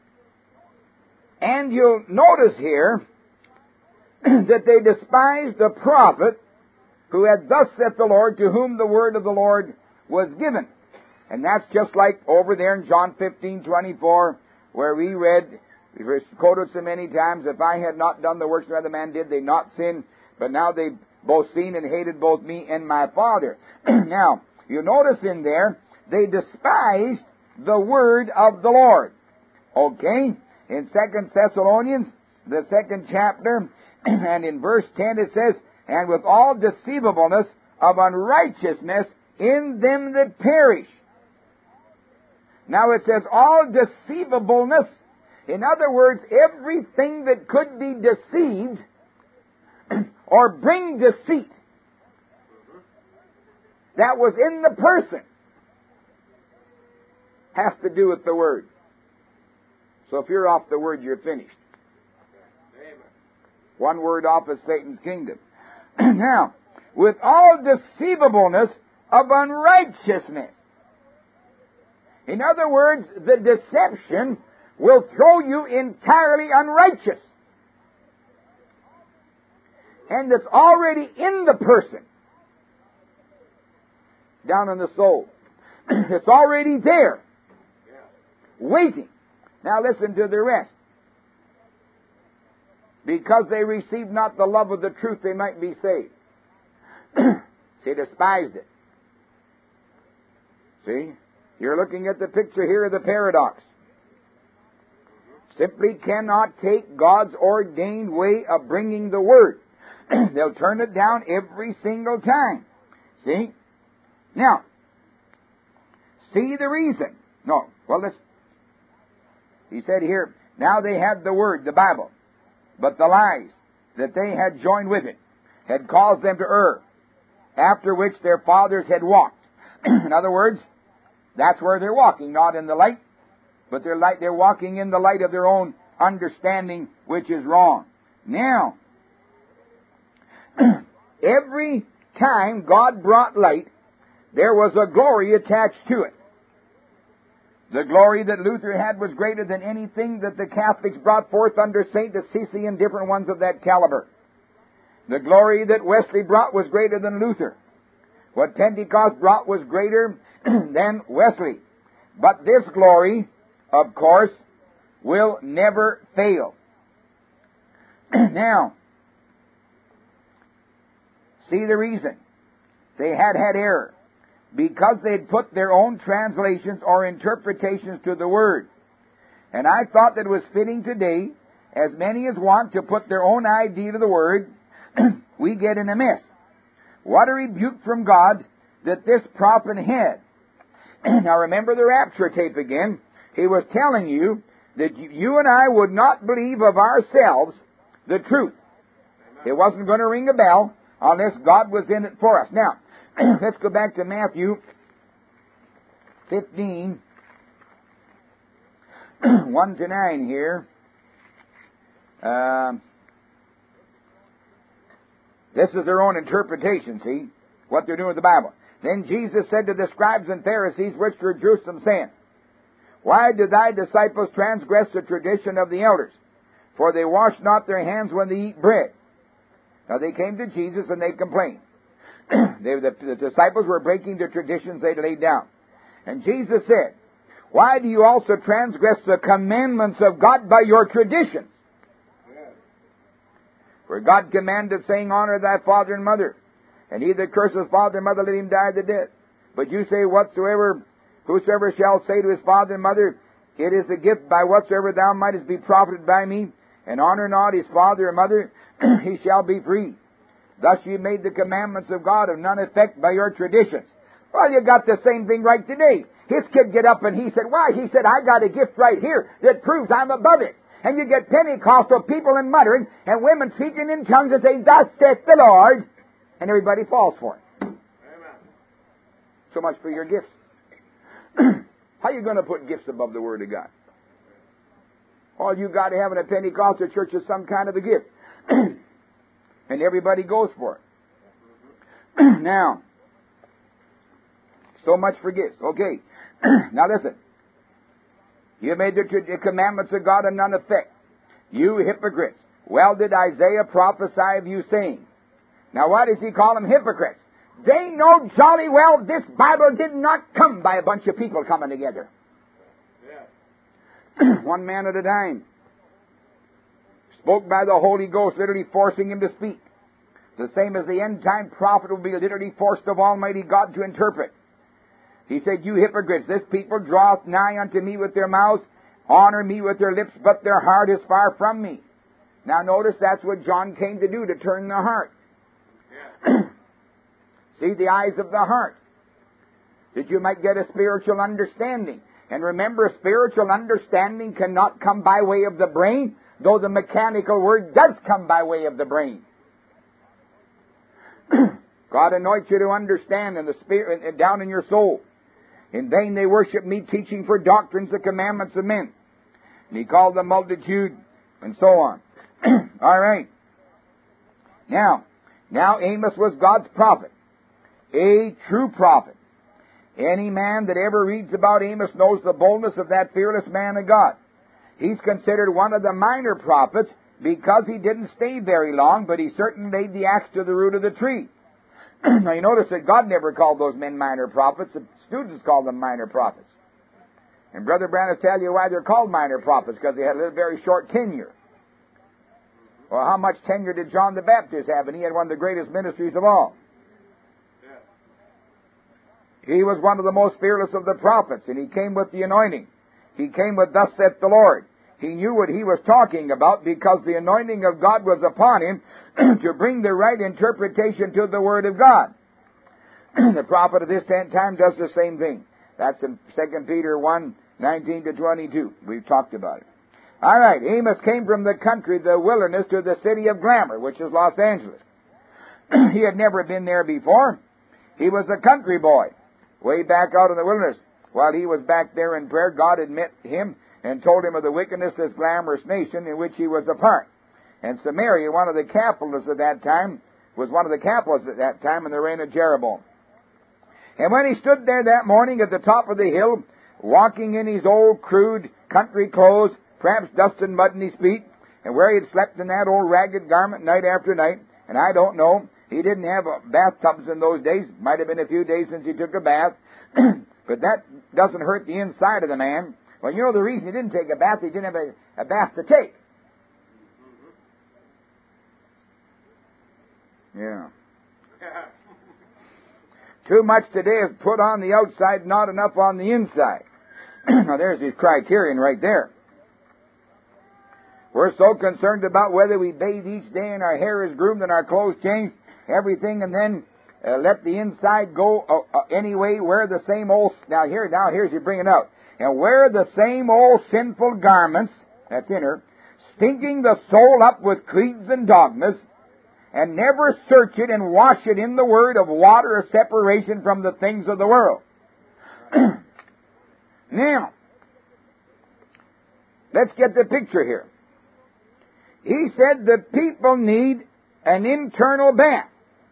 And you'll notice here that they despised the prophet who had thus saith the Lord, to whom the word of the Lord was given. And that's just like over there in John fifteen twenty-four, where we read, we've quoted so many times, if I had not done the works that other man did, they'd not sin, but now they've both seen and hated both me and my Father. Now, you notice in there, they despised the word of the Lord. Okay? In Second Thessalonians, the second chapter, and in verse ten it says, and with all deceivableness of unrighteousness in them that perish. Now it says all deceivableness. In other words, everything that could be deceived or bring deceit that was in the person has to do with the word. So if you're off the word, you're finished. Amen. One word off is Satan's kingdom. Now, with all deceivableness of unrighteousness. In other words, the deception will throw you entirely unrighteous. And it's already in the person. Down in the soul. It's already there. Waiting. Now listen to the rest. Because they received not the love of the truth, they might be saved. They despised it. See? You're looking at the picture here of the paradox. Simply cannot take God's ordained way of bringing the Word. They'll turn it down every single time. See? Now, see the reason. No, well, let's... He said here, now they had the Word, the Bible, but the lies that they had joined with it had caused them to err, after which their fathers had walked. In other words, That's where they're walking, not in the light, but they're light, they're walking in the light of their own understanding, which is wrong. Now, every time God brought light, there was a glory attached to it. The glory that Luther had was greater than anything that the Catholics brought forth under Saint Assisi and different ones of that caliber. The glory that Wesley brought was greater than Luther. What Pentecost brought was greater than Wesley. But this glory, of course, will never fail. Now, see the reason. They had had error. Because they'd put their own translations or interpretations to the Word. And I thought that it was fitting today, as many as want to put their own idea to the Word, we get in a mess. What a rebuke from God that this prophet had. Now remember the rapture tape again. He was telling you that you and I would not believe of ourselves the truth. It wasn't going to ring a bell unless God was in it for us. Now, let's go back to Matthew fifteen, one to nine here. Uh, this is their own interpretation, see, what they're doing with the Bible. Then Jesus said to the scribes and Pharisees which were at Jerusalem, saying, Why do thy disciples transgress the tradition of the elders? For they wash not their hands when they eat bread. Now they came to Jesus and they complained. they, the, the disciples were breaking the traditions they'd laid down. And Jesus said, Why do you also transgress the commandments of God by your traditions? Yeah. For God commanded, saying, Honor thy father and mother. And he that curses father and mother, let him die the death. But you say, Whatsoever, whosoever shall say to his father and mother, It is a gift by whatsoever thou mightest be profited by me, and honor not his father or mother, he shall be free. Thus ye made the commandments of God of none effect by your traditions. Well, you got the same thing right today. His kid get up and he said, Why? He said, I got a gift right here that proves I'm above it. And you get Pentecostal people and muttering, and women speaking in tongues and saying, Thus saith the Lord, and everybody falls for it. Amen. So much for your gifts. How are you going to put gifts above the Word of God? All you got to have in a Pentecostal church is some kind of a gift. And everybody goes for it. Now, so much for gifts. Okay. Now listen. You made the, the commandments of God of none effect. You hypocrites. Well did Isaiah prophesy of you, saying. Now why does he call them hypocrites? They know jolly well this Bible did not come by a bunch of people coming together. Yeah. One man at a time. Spoke by the Holy Ghost, literally forcing him to speak. The same as the end-time prophet will be literally forced of Almighty God to interpret. He said, You hypocrites, this people draweth nigh unto me with their mouths, honor me with their lips, but their heart is far from me. Now notice that's what John came to do, to turn the heart. Yeah. See, the eyes of the heart. That you might get a spiritual understanding. And remember, spiritual understanding cannot come by way of the brain, though the mechanical word does come by way of the brain. God anoints you to understand in the spirit, down in your soul. In vain they worship me, teaching for doctrines the commandments of men. And he called the multitude, and so on. All right. Now, now Amos was God's prophet, a true prophet. Any man that ever reads about Amos knows the boldness of that fearless man of God. He's considered one of the minor prophets because he didn't stay very long, but he certainly laid the axe to the root of the tree. Now you notice that God never called those men minor prophets. The students called them minor prophets. And Brother Branham will tell you why they're called minor prophets, because they had a little very short tenure. Well, how much tenure did John the Baptist have? And he had one of the greatest ministries of all. He was one of the most fearless of the prophets, and he came with the anointing. He came with Thus saith the Lord. He knew what he was talking about because the anointing of God was upon him to bring the right interpretation to the Word of God. The prophet of this time does the same thing. That's in Second Peter one, nineteen to twenty-two. We've talked about it. All right, Amos came from the country, the wilderness, to the city of glamour, which is Los Angeles. He had never been there before. He was a country boy, way back out in the wilderness. while he was back there in prayer, God had met him and told him of the wickedness of this glamorous nation in which he was a part. And Samaria, one of the capitals at that time, was one of the capitals at that time in the reign of Jeroboam. And when he stood there that morning at the top of the hill, walking in his old crude country clothes, perhaps dust and mud in his feet, and where he had slept in that old ragged garment night after night, and I don't know, he didn't have bathtubs in those days. Might have been a few days since he took a bath. But that doesn't hurt the inside of the man. Well, you know the reason he didn't take a bath? He didn't have a, a bath to take. Yeah. Too much today is put on the outside, not enough on the inside. Now there's his criterion right there. We're so concerned about whether we bathe each day and our hair is groomed and our clothes changed, everything, and then uh, let the inside go uh, uh, anyway, wear the same old... Now here, now here's you bring it out. And wear the same old sinful garments, that's inner, stinking the soul up with creeds and dogmas, and never search it and wash it in the word of water of separation from the things of the world. Now, let's get the picture here. He said the people need an internal bath.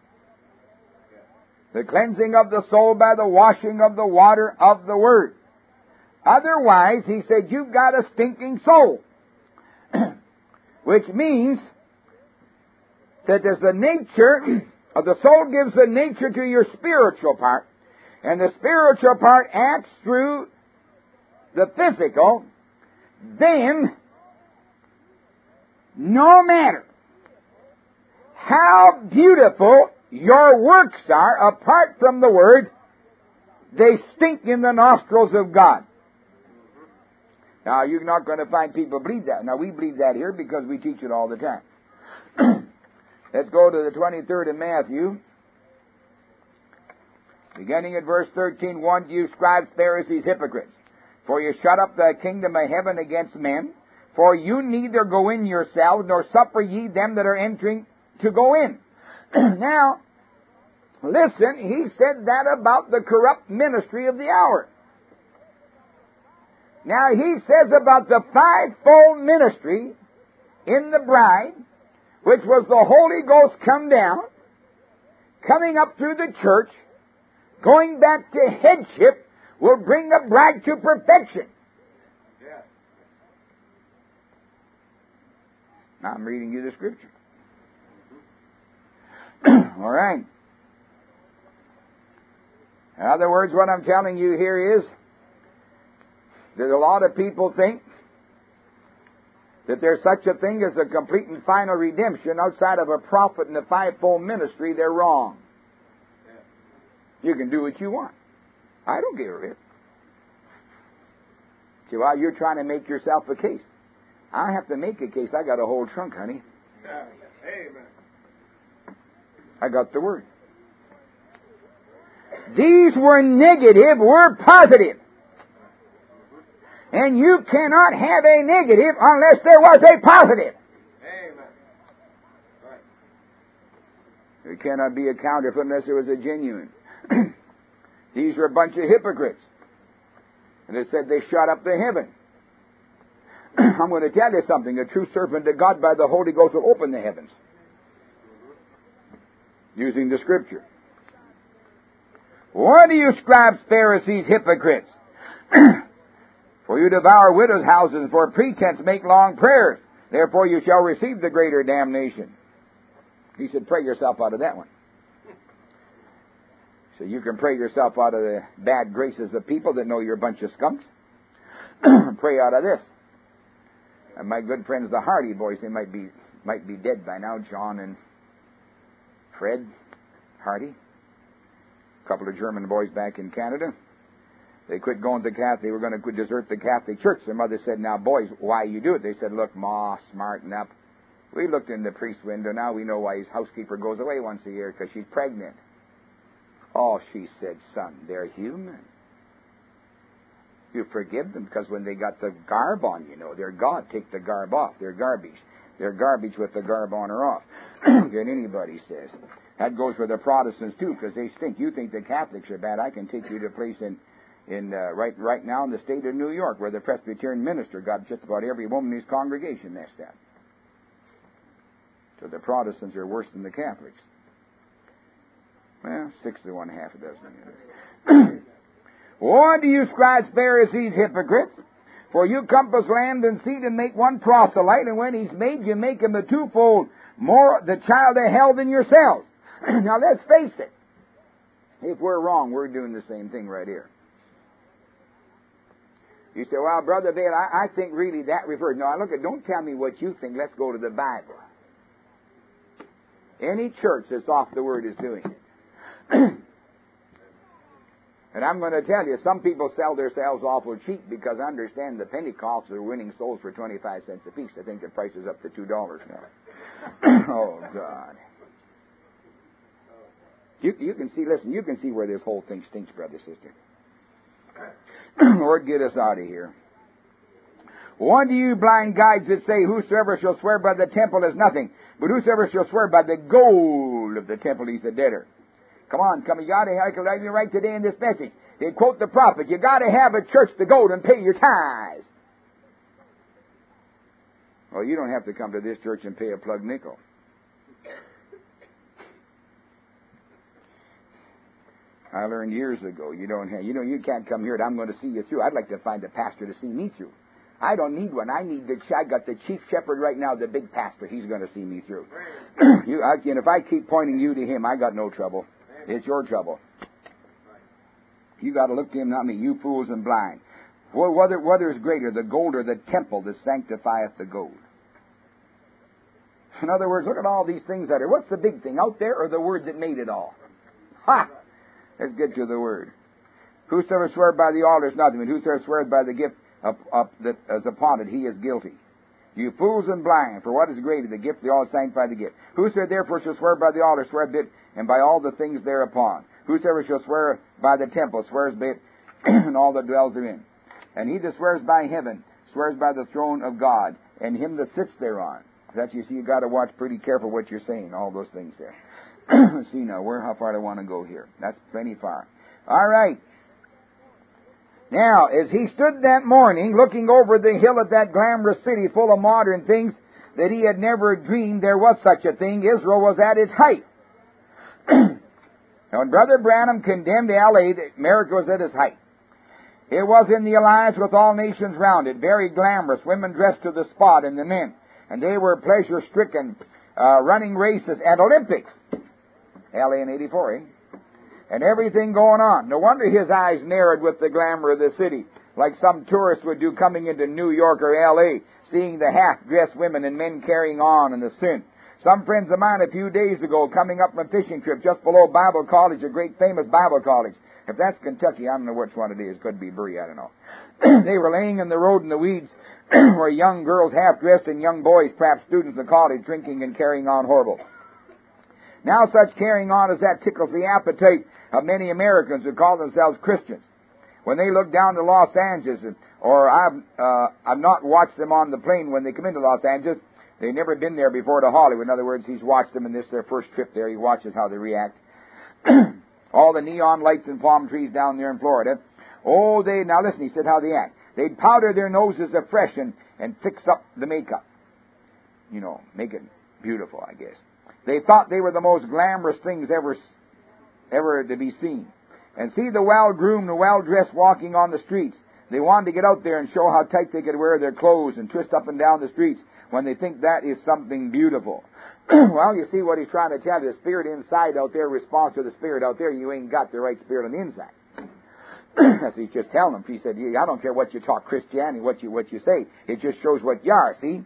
The cleansing of the soul by the washing of the water of the word. Otherwise, he said, you've got a stinking soul. Which means that there's the nature of the soul gives the nature to your spiritual part, and the spiritual part acts through the physical, then no matter how beautiful your works are apart from the Word, they stink in the nostrils of God. Now, you're not going to find people believe that. Now, we believe that here because we teach it all the time. Let's go to the twenty-third of Matthew. Beginning at verse thirteen, one, you scribes, Pharisees, hypocrites, for you shut up the kingdom of heaven against men, for you neither go in yourselves, nor suffer ye them that are entering to go in. Now, listen, he said that about the corrupt ministry of the hour. Now, he says about the fivefold ministry in the bride, which was the Holy Ghost come down, coming up through the church, going back to headship, will bring a bride to perfection. Yeah. Now I'm reading you the scripture. All right. In other words, what I'm telling you here is that a lot of people think that there's such a thing as a complete and final redemption outside of a prophet and a fivefold ministry. They're wrong. You can do what you want. I don't give a rip. See, well, you're trying to make yourself a case. I don't have to make a case. I got a whole trunk, honey. Amen. I got the Word. These were negative, we're positive. And you cannot have a negative unless there was a positive. Amen. Right. There cannot be a counterfeit unless there was a genuine. These were a bunch of hypocrites. And they said they shut up the heaven. I'm going to tell you something. A true servant of God by the Holy Ghost will open the heavens. Using the Scripture. What do you scribes, Pharisees, hypocrites? For you devour widows' houses, and for pretense make long prayers. Therefore you shall receive the greater damnation. He said, pray yourself out of that one. So you can pray yourself out of the bad graces of people that know you're a bunch of skunks. Pray out of this. And my good friends, the Hardy boys, they might be might be dead by now. John and Fred Hardy. A couple of German boys back in Canada. They quit going to Catholic. They were going to quit desert the Catholic Church. Their mother said, now, boys, why you do it? They said, look, Ma, smarten up. We looked in the priest's window. Now we know why his housekeeper goes away once a year, because she's pregnant. Oh, she said, son, they're human. You forgive them, because when they got the garb on, you know, they're God. Take the garb off. They're garbage. They're garbage with the garb on or off. Than anybody says. That goes for the Protestants, too, because they stink. You think the Catholics are bad. I can take you to a place in in uh, right right now in the state of New York, where the Presbyterian minister got just about every woman in his congregation messed up. So the Protestants are worse than the Catholics. Well, six to one, half a dozen. Woe unto you, scribes, Pharisees, hypocrites! For you compass land and seed and make one proselyte, and when he's made, you make him a twofold more the child of hell than yourselves. Now let's face it. If we're wrong, we're doing the same thing right here. You say, well, Brother Bale, I, I think really that refers. No, look, don't tell me what you think. Let's go to the Bible. Any church that's off the Word is doing it. And I'm going to tell you, some people sell themselves awful cheap because I understand the Pentecostals are winning souls for twenty-five cents a piece. I think the price is up to two dollars now. Oh, God. You, you can see, listen, you can see where this whole thing stinks, brother, sister. Lord, get us out of here. One to you blind guides that say, whosoever shall swear by the temple is nothing, but whosoever shall swear by the gold of the temple, he's a debtor. Come on, come, you got to have, I can write today in this message. They quote the prophet, you got to have a church to go to and pay your tithes. Well, you don't have to come to this church and pay a plug nickel. I learned years ago, you don't have, you know, you can't come here and I'm going to see you through. I'd like to find a pastor to see me through. I don't need one. I need the, I got the chief shepherd right now, the big pastor. He's going to see me through. you, I, and if I keep pointing you to him, I got no trouble. It's your trouble. You got to look to him, not me. You fools and blind. Well, whether, whether is greater, the gold or the temple that sanctifieth the gold? In other words, look at all these things that are. What's the big thing, out there or the Word that made it all? Ha! Let's get to the Word. Whosoever swears by the altar is nothing, but whosoever swears by the gift up, up, that is upon it, he is guilty. You fools and blind, for what is greater, the gift, the altar sanctify the gift. Whosoever therefore shall swear by the altar, swear by it, and by all the things thereupon. Whosoever shall swear by the temple, swears by it, and all that dwells therein. And he that swears by heaven, swears by the throne of God, and him that sits thereon. That you see, you got to watch pretty careful what you're saying, all those things there. See now, where, how far do I want to go here? That's plenty far. All right. Now, as he stood that morning, looking over the hill at that glamorous city full of modern things that he had never dreamed there was such a thing, Israel was at its height. Now, when Brother Branham condemned L A, America was at its height. It was in the alliance with all nations round it, very glamorous, women dressed to the spot, and the men. And they were pleasure-stricken, uh, running races and Olympics. L A in eighty-four, eh? And everything going on. No wonder his eyes narrowed with the glamour of the city, like some tourists would do coming into New York or L A, seeing the half-dressed women and men carrying on in the sin. Some friends of mine a few days ago coming up from a fishing trip just below Bible College, a great famous Bible college. If that's Kentucky, I don't know which one it is. Could be Bree, I don't know. They were laying in the road in the weeds where young girls half-dressed and young boys, perhaps students of college, drinking and carrying on horrible. Now such carrying on as that tickles the appetite of many Americans who call themselves Christians. When they look down to Los Angeles, or I've, uh, I've not watched them on the plane when they come into Los Angeles, they've never been there before to Hollywood. In other words, he's watched them, and this is their first trip there. He watches how they react. All the neon lights and palm trees down there in Florida. Oh, they, now listen, he said how they act. They'd powder their noses afresh and, and fix up the makeup. You know, make it beautiful, I guess. They thought they were the most glamorous things ever, ever to be seen. And see the well-groomed and well-dressed walking on the streets. They wanted to get out there and show how tight they could wear their clothes and twist up and down the streets when they think that is something beautiful. Well, you see what he's trying to tell you. The spirit inside out there responds to the spirit out there. You ain't got the right spirit on the inside. As he's just telling them. He said, I don't care what you talk Christianity, what you what you say. It just shows what you are, see?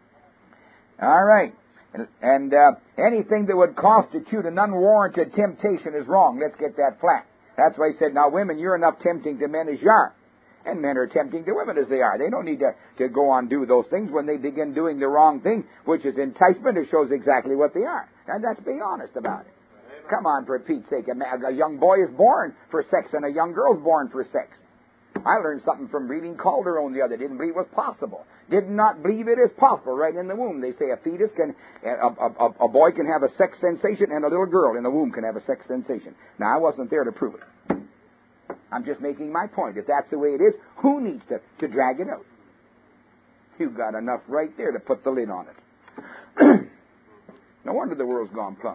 All right. And, and uh, anything that would constitute an unwarranted temptation is wrong. Let's get that flat. That's why he said, now women, you're enough tempting to men as you are. And men are tempting to women as they are. They don't need to, to go on do those things. When they begin doing the wrong thing, which is enticement, it shows exactly what they are. And let's be honest about it. Come on, for Pete's sake. A, man, a young boy is born for sex and a young girl is born for sex. I learned something from reading Calderon the other day. Didn't believe it was possible. Did not believe it is possible right in the womb. They say a fetus can, a, a, a boy can have a sex sensation and a little girl in the womb can have a sex sensation. Now, I wasn't there to prove it. I'm just making my point. If that's the way it is, who needs to, to drag it out? You've got enough right there to put the lid on it. No wonder the world's gone plumb.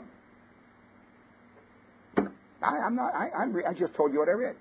I, I'm not. I, I'm, I just told you what I read.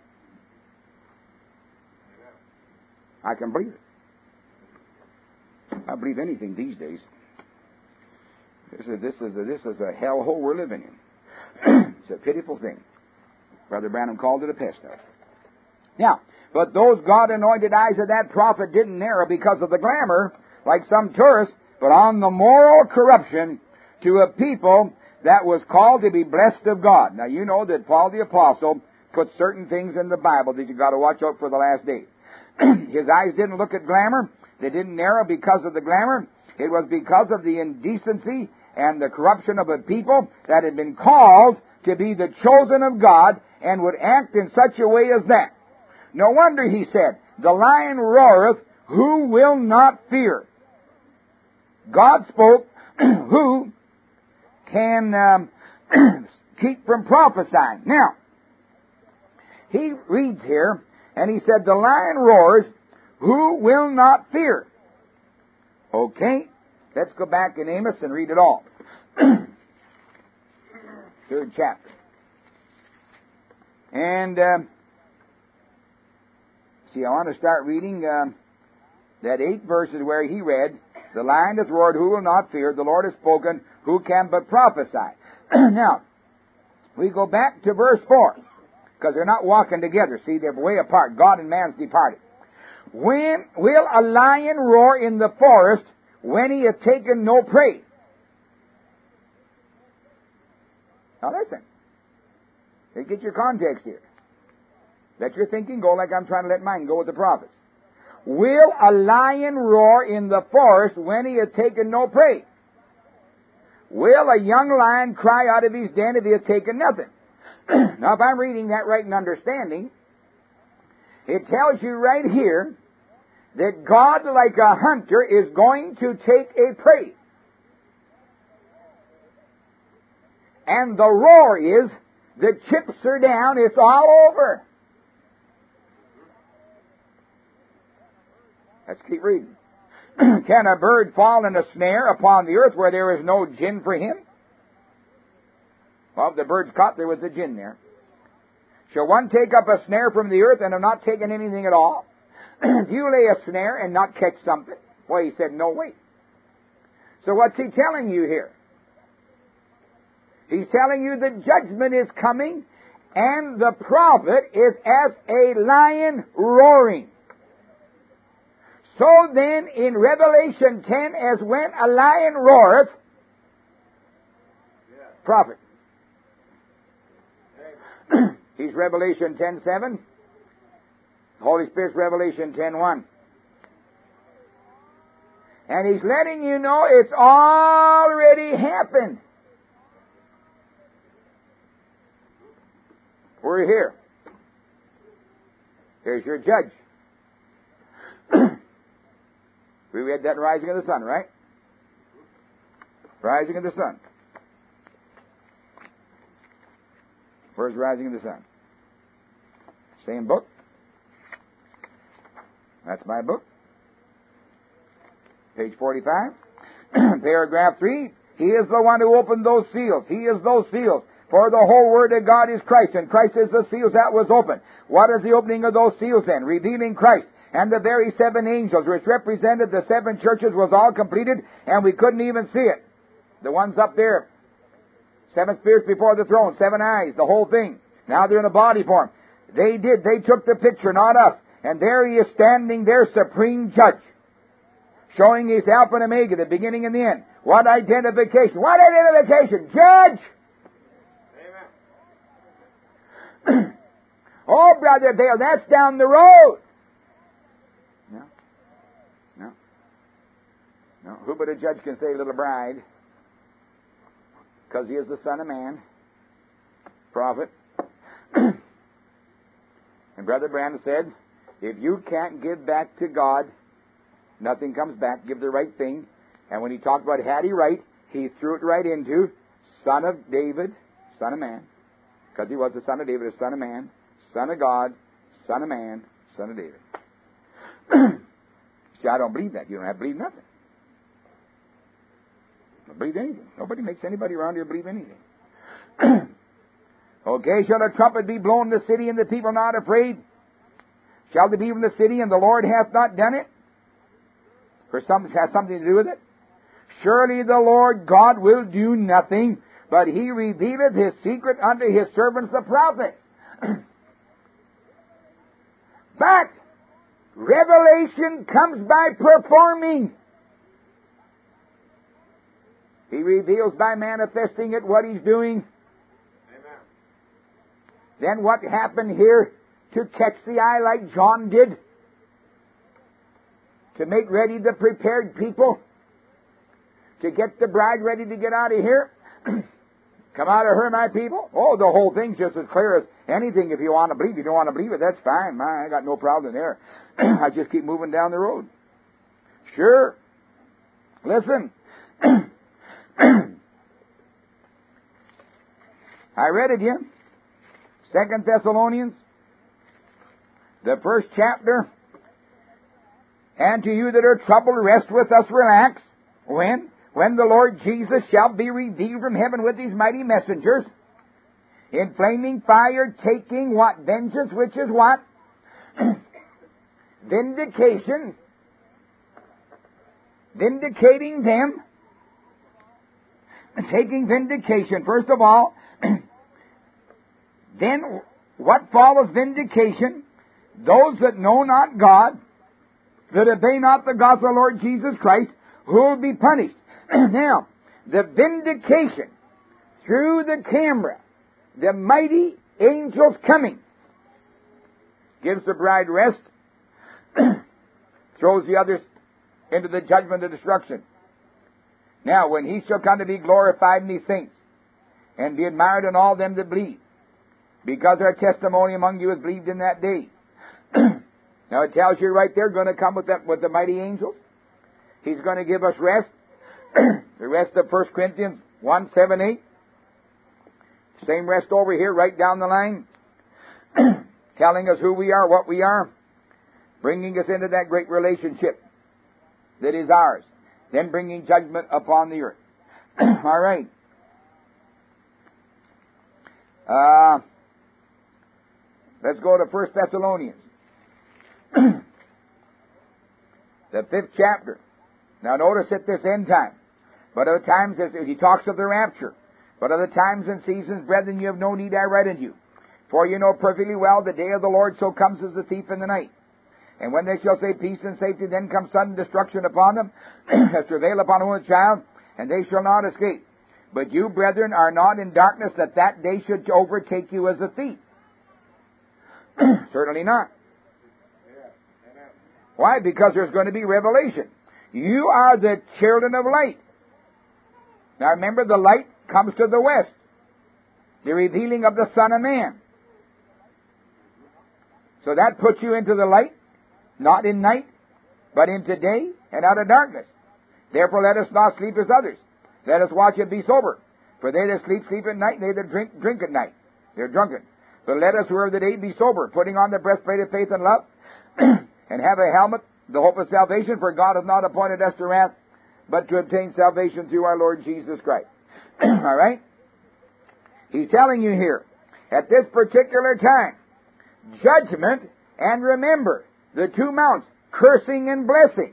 I can believe it. I believe anything these days. This is this is a, this is a hellhole we're living in. It's a pitiful thing. Brother Branham called it a pest house. Now, but those God-anointed eyes of that prophet didn't narrow because of the glamour, like some tourists, but on the moral corruption to a people that was called to be blessed of God. Now, you know that Paul the Apostle put certain things in the Bible that you've got to watch out for the last days. His eyes didn't look at glamour. They didn't narrow because of the glamour. It was because of the indecency and the corruption of a people that had been called to be the chosen of God and would act in such a way as that. No wonder he said, the lion roareth, who will not fear? God spoke, who can um, keep from prophesying? Now, he reads here, and he said, the lion roars, who will not fear? Okay, let's go back in Amos and read it all. Third chapter. And, uh, see, I want to start reading uh, that eight verses where he read, the lion hath roared, who will not fear? The Lord has spoken, who can but prophesy? Now, we go back to verse four, because they're not walking together. See, they're way apart. God and man's departed. When will a lion roar in the forest when he hath taken no prey? Now listen. Let's get your context here. Let your thinking go like I'm trying to let mine go with the prophets. Will a lion roar in the forest when he hath taken no prey? Will a young lion cry out of his den if he hath taken nothing? Now, if I'm reading that right and understanding, it tells you right here that God, like a hunter, is going to take a prey. And the roar is, the chips are down, it's all over. Let's keep reading. Can a bird fall in a snare upon the earth where there is no gin for him? Well, if the bird's caught, there was a gin there. Shall one take up a snare from the earth and have not taken anything at all? If you lay a snare and not catch something? Well, he said, no way. So what's he telling you here? He's telling you that judgment is coming, and the prophet is as a lion roaring. So then, in Revelation ten, as when a lion roareth, prophet. He's Revelation ten seven. The Holy Spirit's Revelation ten one. And he's letting you know it's already happened. We're here. Here's your judge. We read that Rising of the Sun, right? Rising of the Sun. Where's Rising of the Sun? Same book. That's my book. Page forty-five. Paragraph three. He is the one who opened those seals. He is those seals. For the whole Word of God is Christ, and Christ is the seals that was opened. What is the opening of those seals then? Revealing Christ. And the very seven angels, which represented the seven churches, was all completed, and we couldn't even see it. The ones up there. Seven spirits before the throne, seven eyes, the whole thing. Now they're in a body form. They did. They took the picture, not us. And there he is standing there, supreme judge. Showing his Alpha and Omega, the beginning and the end. What identification? What identification? Judge! Amen. Oh, Brother Bale, that's down the road. No. No. No. Who but a judge can save little bride? Because he is the Son of Man. Prophet. And Brother Branham said, if you can't give back to God, nothing comes back. Give the right thing. And when he talked about had he right, he threw it right into Son of David, Son of Man. Because he was the Son of David, a Son of Man, Son of God, Son of Man, Son of David. See, I don't believe that. You don't have to believe nothing. Don't believe anything. Nobody makes anybody around here believe anything. Okay, shall a trumpet be blown in the city, and the people not afraid? Shall there be in the city, and the Lord hath not done it? For some has something to do with it. Surely the Lord God will do nothing, but He revealeth His secret unto His servants the prophets. But revelation comes by performing. He reveals by manifesting it what He's doing. Amen. Then what happened here to catch the eye like John did? To make ready the prepared people? To get the bride ready to get out of here? Come out of her, my people? Oh, the whole thing's just as clear as anything. If you want to believe, if you don't want to believe it, that's fine. My, I got no problem there. I just keep moving down the road. Sure. Listen. I read it again. Second Thessalonians, the first chapter. And to you that are troubled, rest with us, relax. When? When the Lord Jesus shall be revealed from heaven with His mighty messengers, in flaming fire, taking what? Vengeance, which is what? Vindication. Vindicating them. Taking vindication, first of all. Then, what follows vindication? Those that know not God, that obey not the gospel of the Lord Jesus Christ, who will be punished. Now, the vindication through the camera, the mighty angels coming, gives the bride rest, throws the others into the judgment of destruction. Now, when He shall come to be glorified in His saints, and be admired in all them that believe, because our testimony among you is believed in that day. Now it tells you right there, going to come with, that, with the mighty angels. He's going to give us rest. The rest of First Corinthians one, seven, eight. Same rest over here, right down the line. Telling us who we are, what we are. Bringing us into that great relationship that is ours. Then bringing judgment upon the earth. All right. Uh, let's go to First Thessalonians. The fifth chapter. Now notice at this end time. But other times, as he talks of the rapture. But other times and seasons, brethren, you have no need I write unto you. For you know perfectly well the day of the Lord so comes as a thief in the night. And when they shall say peace and safety, then comes sudden destruction upon them, as travail upon a woman child, and they shall not escape. But you, brethren, are not in darkness, that that day should overtake you as a thief. Certainly not. Why? Because there's going to be revelation. You are the children of light. Now remember, the light comes to the west. The revealing of the Son of Man. So that puts you into the light, not in night, but into day and out of darkness. Therefore let us not sleep as others. Let us watch and be sober. For they that sleep, sleep at night, and they that drink, drink at night. They're drunken. But let us who are of the day be sober, putting on the breastplate of faith and love, and have a helmet, the hope of salvation, for God hath not appointed us to wrath, but to obtain salvation through our Lord Jesus Christ. All right? He's telling you here, at this particular time, judgment, and remember, the two mounts, cursing and blessing.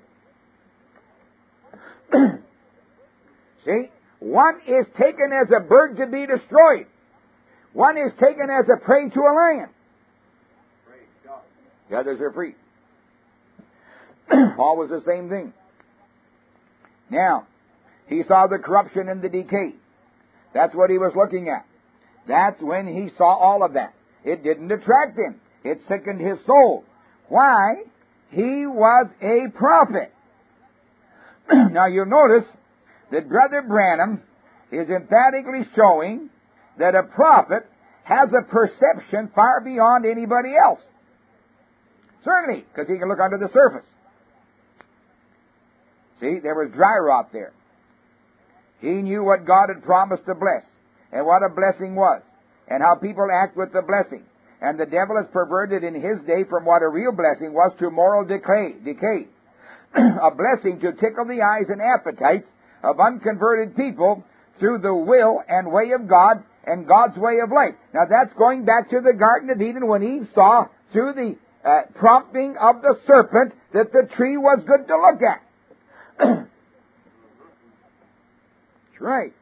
See? One is taken as a bird to be destroyed. One is taken as a prey to a lion. The others are free. Always the same thing. Now, he saw the corruption and the decay. That's what he was looking at. That's when he saw all of that. It didn't attract him. It sickened his soul. Why? He was a prophet. Now you'll notice that Brother Branham is emphatically showing that a prophet has a perception far beyond anybody else. Certainly, because he can look under the surface. See, there was dry rot there. He knew what God had promised to bless, and what a blessing was, and how people act with the blessing, And the devil has perverted in his day from what a real blessing was to moral decay. decay. A blessing to tickle the eyes and appetites of unconverted people through the will and way of God and God's way of life. Now that's going back to the Garden of Eden when Eve saw through the uh, prompting of the serpent that the tree was good to look at. That's right.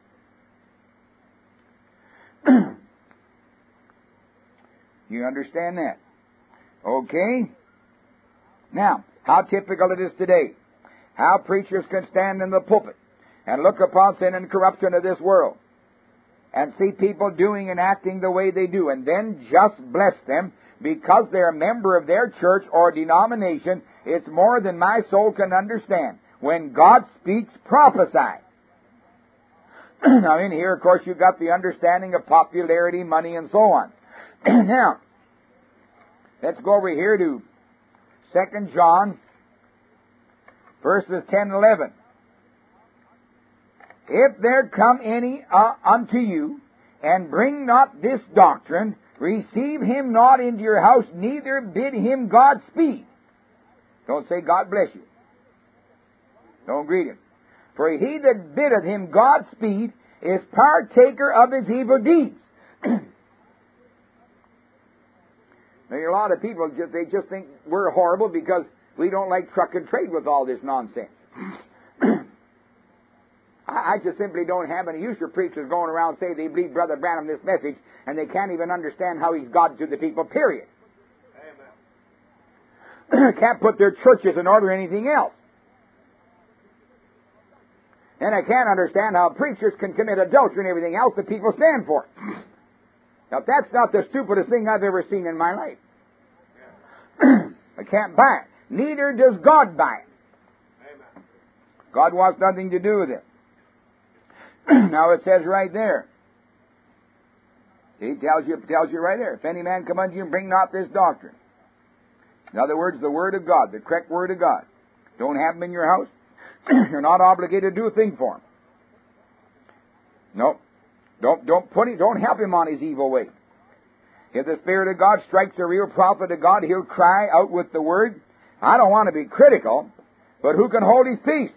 You understand that? Okay? Now, how typical it is today. How preachers can stand in the pulpit and look upon sin and corruption of this world and see people doing and acting the way they do and then just bless them because they're a member of their church or denomination. It's more than my soul can understand. When God speaks, prophesy. Now in here, of course, you've got the understanding of popularity, money, and so on. Now, let's go over here to Second John, verses ten and eleven. If there come any uh, unto you, and bring not this doctrine, receive him not into your house, neither bid him Godspeed. Don't say God bless you. Don't greet him. For he that biddeth him Godspeed is partaker of his evil deeds. Now, a lot of people, just, they just think we're horrible because we don't like truck and trade with all this nonsense. I just simply don't have any use for preachers going around saying they believe Brother Branham this message and they can't even understand how he's God to the people, period. Amen. Can't put their churches in order or anything else. And I can't understand how preachers can commit adultery and everything else that people stand for. Now, that's not the stupidest thing I've ever seen in my life. I can't buy it. Neither does God buy it. Amen. God wants nothing to do with it. Now, it says right there. He tells you, tells you right there, if any man come unto you and bring not this doctrine. In other words, the Word of God, the correct Word of God. Don't have them in your house. You're not obligated to do a thing for him. No. Don't, don't put him, don't help him on his evil way. If the Spirit of God strikes a real prophet of God, he'll cry out with the Word. I don't want to be critical, but who can hold his peace?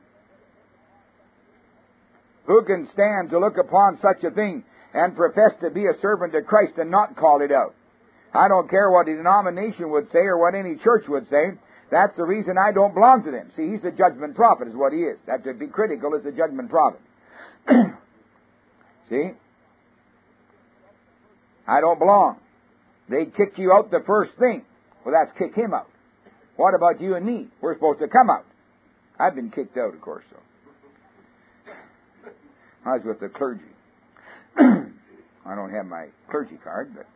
Who can stand to look upon such a thing and profess to be a servant of Christ and not call it out? I don't care what a denomination would say or what any church would say. That's the reason I don't belong to them. See, he's a judgment prophet is what he is. That to be critical is a judgment prophet. See? I don't belong. They kick you out the first thing. Well, that's kick him out. What about you and me? We're supposed to come out. I've been kicked out, of course, so. I was with the clergy. I don't have my clergy card, but...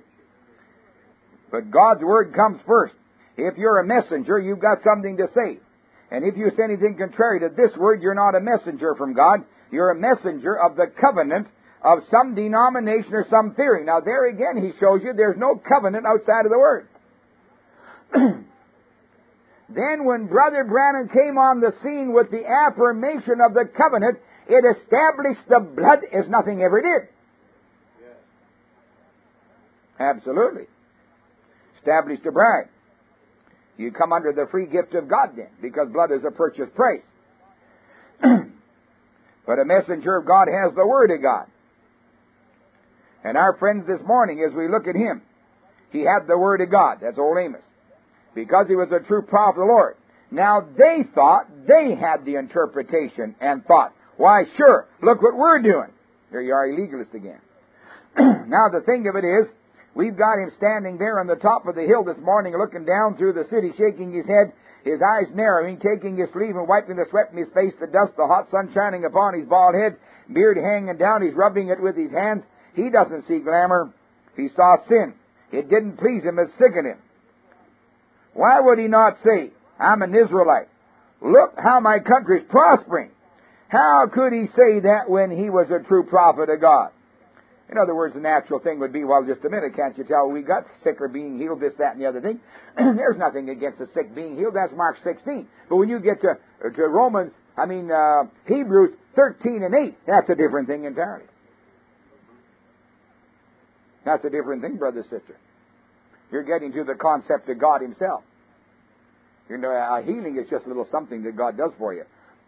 But God's Word comes first. If you're a messenger, you've got something to say. And if you say anything contrary to this Word, you're not a messenger from God. You're a messenger of the covenant of some denomination or some theory. Now, there again, he shows you there's no covenant outside of the Word. Then when Brother Branham came on the scene with the affirmation of the covenant, it established the blood as nothing ever did. Yes. Absolutely. Established a bride. You come under the free gift of God then, because blood is a purchase price. But a messenger of God has the Word of God. And our friends this morning, as we look at him, he had the Word of God. That's old Amos. Because he was a true prophet of the Lord. Now they thought they had the interpretation and thought, why sure, look what we're doing. There you are, illegalist again. Now the thing of it is, we've got him standing there on the top of the hill this morning looking down through the city, shaking his head, his eyes narrowing, taking his sleeve and wiping the sweat from his face, the dust, the hot sun shining upon his bald head, beard hanging down, he's rubbing it with his hands. He doesn't see glamour. He saw sin. It didn't please him, it sickened him. Why would he not say, I'm an Israelite. Look how my country's prospering. How could he say that when he was a true prophet of God? In other words, the natural thing would be, well, just a minute, can't you tell we got sick or being healed, this, that, and the other thing? There's nothing against the sick being healed. That's Mark sixteen. But when you get to, to Romans, I mean, uh, Hebrews thirteen and eight, that's a different thing entirely. That's a different thing, brother, sister. You're getting to the concept of God Himself. You know, a healing is just a little something that God does for you.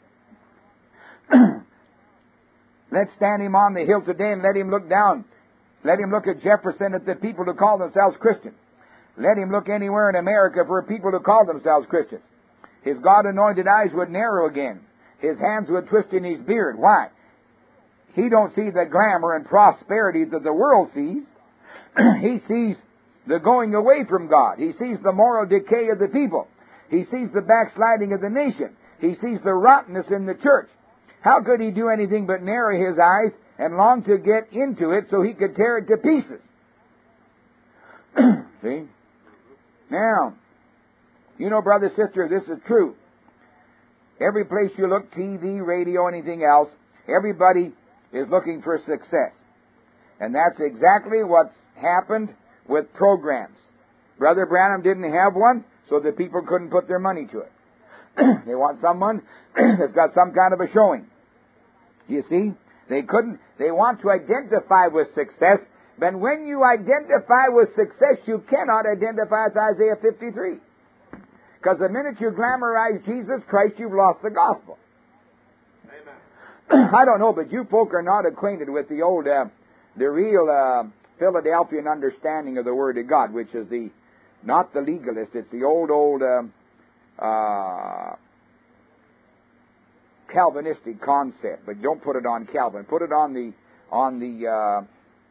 Let's stand Him on the hill today and let Him look down. Let Him look at Jefferson, at the people who call themselves Christians. Let Him look anywhere in America for people who call themselves Christians. His God-anointed eyes would narrow again. His hands would twist in His beard. Why? He don't see the glamour and prosperity that the world sees. He sees the going away from God. He sees the moral decay of the people. He sees the backsliding of the nation. He sees the rottenness in the church. How could he do anything but narrow his eyes and long to get into it so he could tear it to pieces? See? Now, you know, brother, sister, this is true. Every place you look, T V, radio, anything else, everybody is looking for success. And that's exactly what's happened with programs. Brother Branham didn't have one, so the people couldn't put their money to it. They want someone that's got some kind of a showing. You see? They couldn't, they want to identify with success, but when you identify with success, you cannot identify with Isaiah fifty-three. Because the minute you glamorize Jesus Christ, you've lost the gospel. Amen. I don't know, but you folk are not acquainted with the old, uh, the real uh, Philadelphian understanding of the Word of God, which is the, not the legalist, it's the old, old uh, uh, Calvinistic concept. But don't put it on Calvin. Put it on the, on the, uh,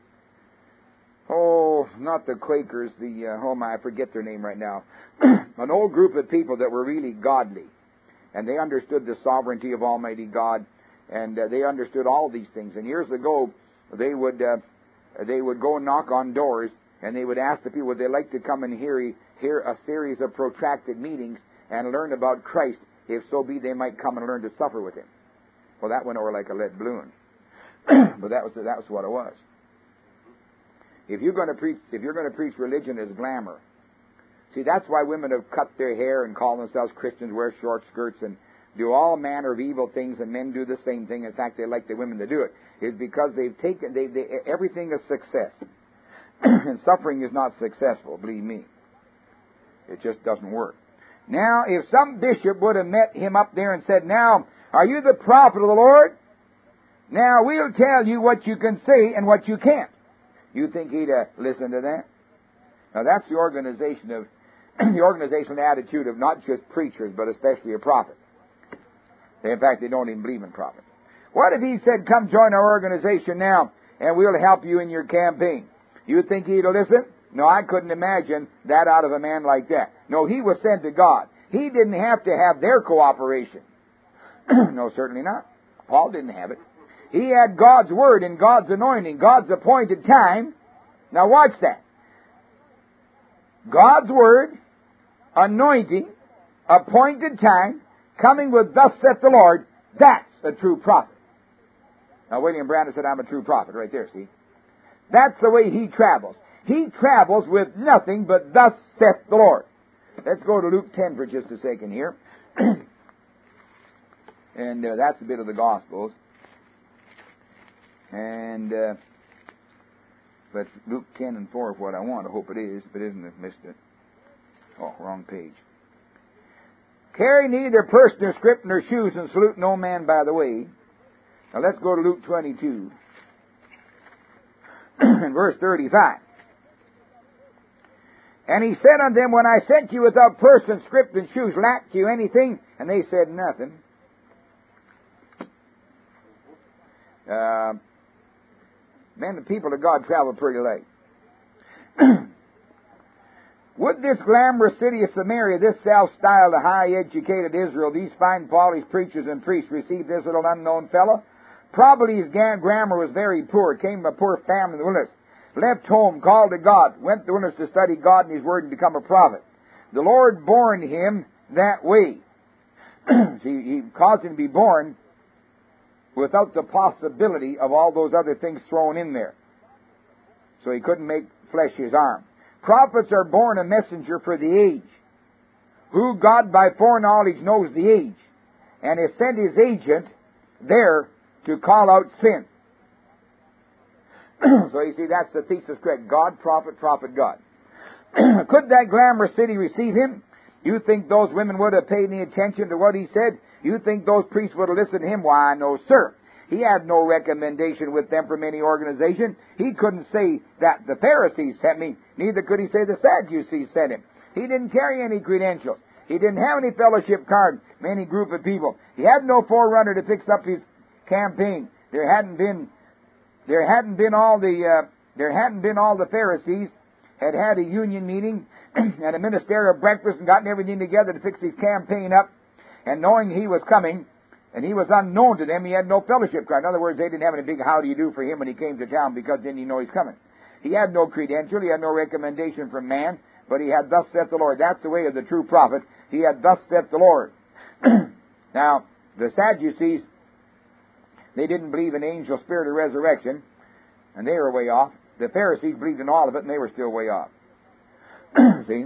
oh, not the Quakers, the, uh, oh my, I forget their name right now. An old group of people that were really godly. And they understood the sovereignty of Almighty God. And uh, they understood all these things. And years ago, they would uh, they would go and knock on doors, and they would ask the people, would they like to come and hear, hear a series of protracted meetings and learn about Christ? If so be, they might come and learn to suffer with Him. Well, that went over like a lead balloon. But that was that was what it was. If you're going to preach, if you're going to preach religion as glamour, see, that's why women have cut their hair and call themselves Christians, wear short skirts, and do all manner of evil things, and men do the same thing. In fact, they like the women to do it. Is because they've taken they, they everything is success, and suffering is not successful. Believe me, it just doesn't work. Now, if some bishop would have met him up there and said, "Now, are you the prophet of the Lord? Now we'll tell you what you can say and what you can't." You think he'd uh, listen to that? Now that's the organization of the organizational attitude of not just preachers, but especially a prophet. In fact, they don't even believe in prophets. What if he said, "Come join our organization now, and we'll help you in your campaign"? You think he'd listen? No, I couldn't imagine that out of a man like that. No, he was sent to God. He didn't have to have their cooperation. No, certainly not. Paul didn't have it. He had God's word and God's anointing, God's appointed time. Now watch that. God's word, anointing, appointed time, coming with "Thus saith the Lord," that's a true prophet. Now, William Branham said, "I'm a true prophet," right there, see? That's the way he travels. He travels with nothing but "Thus saith the Lord." Let's go to Luke ten for just a second here. And uh, that's a bit of the Gospels. And, uh, but Luke ten and four is what I want. I hope it is. If it isn't, I've missed it. Oh, wrong page. "Carry neither purse nor scrip nor shoes, and salute no man by the way." Now let's go to Luke twenty-two. And verse thirty-five. "And he said unto them, When I sent you without purse and scrip and shoes, lacked you anything? And they said, Nothing. Uh, man, the people of God travel pretty late. "Would this glamorous city of Samaria, this self-styled high-educated Israel, these fine polished preachers and priests receive this little unknown fellow? Probably his grammar was very poor, came from a poor family in the wilderness, left home, called to God, went to the wilderness to study God and His Word and become a prophet. The Lord born him that way." See, He caused him to be born without the possibility of all those other things thrown in there. So he couldn't make flesh his arm. "Prophets are born a messenger for the age, who God by foreknowledge knows the age, and has sent His agent there to call out sin." So you see, that's the thesis correct. God, prophet, prophet, God. Could that glamorous city receive him? You think those women would have paid any attention to what he said? You think those priests would have listened to him? Why, no, sir. He had no recommendation with them from any organization. He couldn't say that the Pharisees sent me. Neither could he say the Sadducees sent him. He didn't carry any credentials. He didn't have any fellowship card from any group of people. He had no forerunner to fix up his campaign. There hadn't been, there hadn't been all the, uh, there hadn't been all the Pharisees had had a union meeting and a ministerial breakfast and gotten everything together to fix his campaign up. And knowing he was coming, and he was unknown to them, he had no fellowship card. In other words, they didn't have any big how do you do for him when he came to town, because then you know he's coming. He had no credential, he had no recommendation from man, but he had thus saith the Lord. That's the way of the true prophet. He had thus saith the Lord. Now, the Sadducees, they didn't believe in angel, spirit, or resurrection, and they were way off. The Pharisees believed in all of it, and they were still way off. See?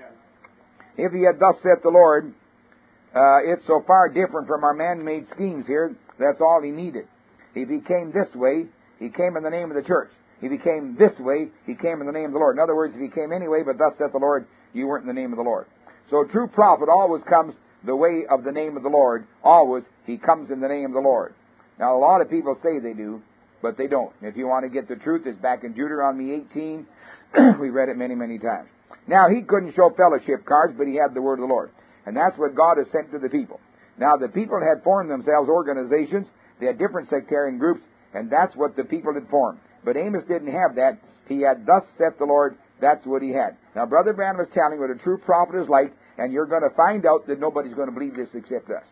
If he had thus saith the Lord, uh, it's so far different from our man-made schemes here, that's all he needed. If he came this way, he came in the name of the church. If he came this way, he came in the name of the Lord. In other words, if he came anyway, but thus saith the Lord, you weren't in the name of the Lord. So a true prophet always comes the way of the name of the Lord. Always, he comes in the name of the Lord. Now, a lot of people say they do, but they don't. If you want to get the truth, it's back in Deuteronomy eighteen. We read it many, many times. Now, he couldn't show fellowship cards, but he had the word of the Lord. And that's what God has sent to the people. Now, the people had formed themselves organizations. They had different sectarian groups, and that's what the people had formed. But Amos didn't have that. He had, thus saith the Lord, that's what he had. Now, Brother Branham is telling what a true prophet is like, and you're going to find out that nobody's going to believe this except us.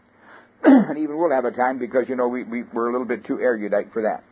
And even we'll have a time because, you know, we, we, we're a little bit too erudite for that.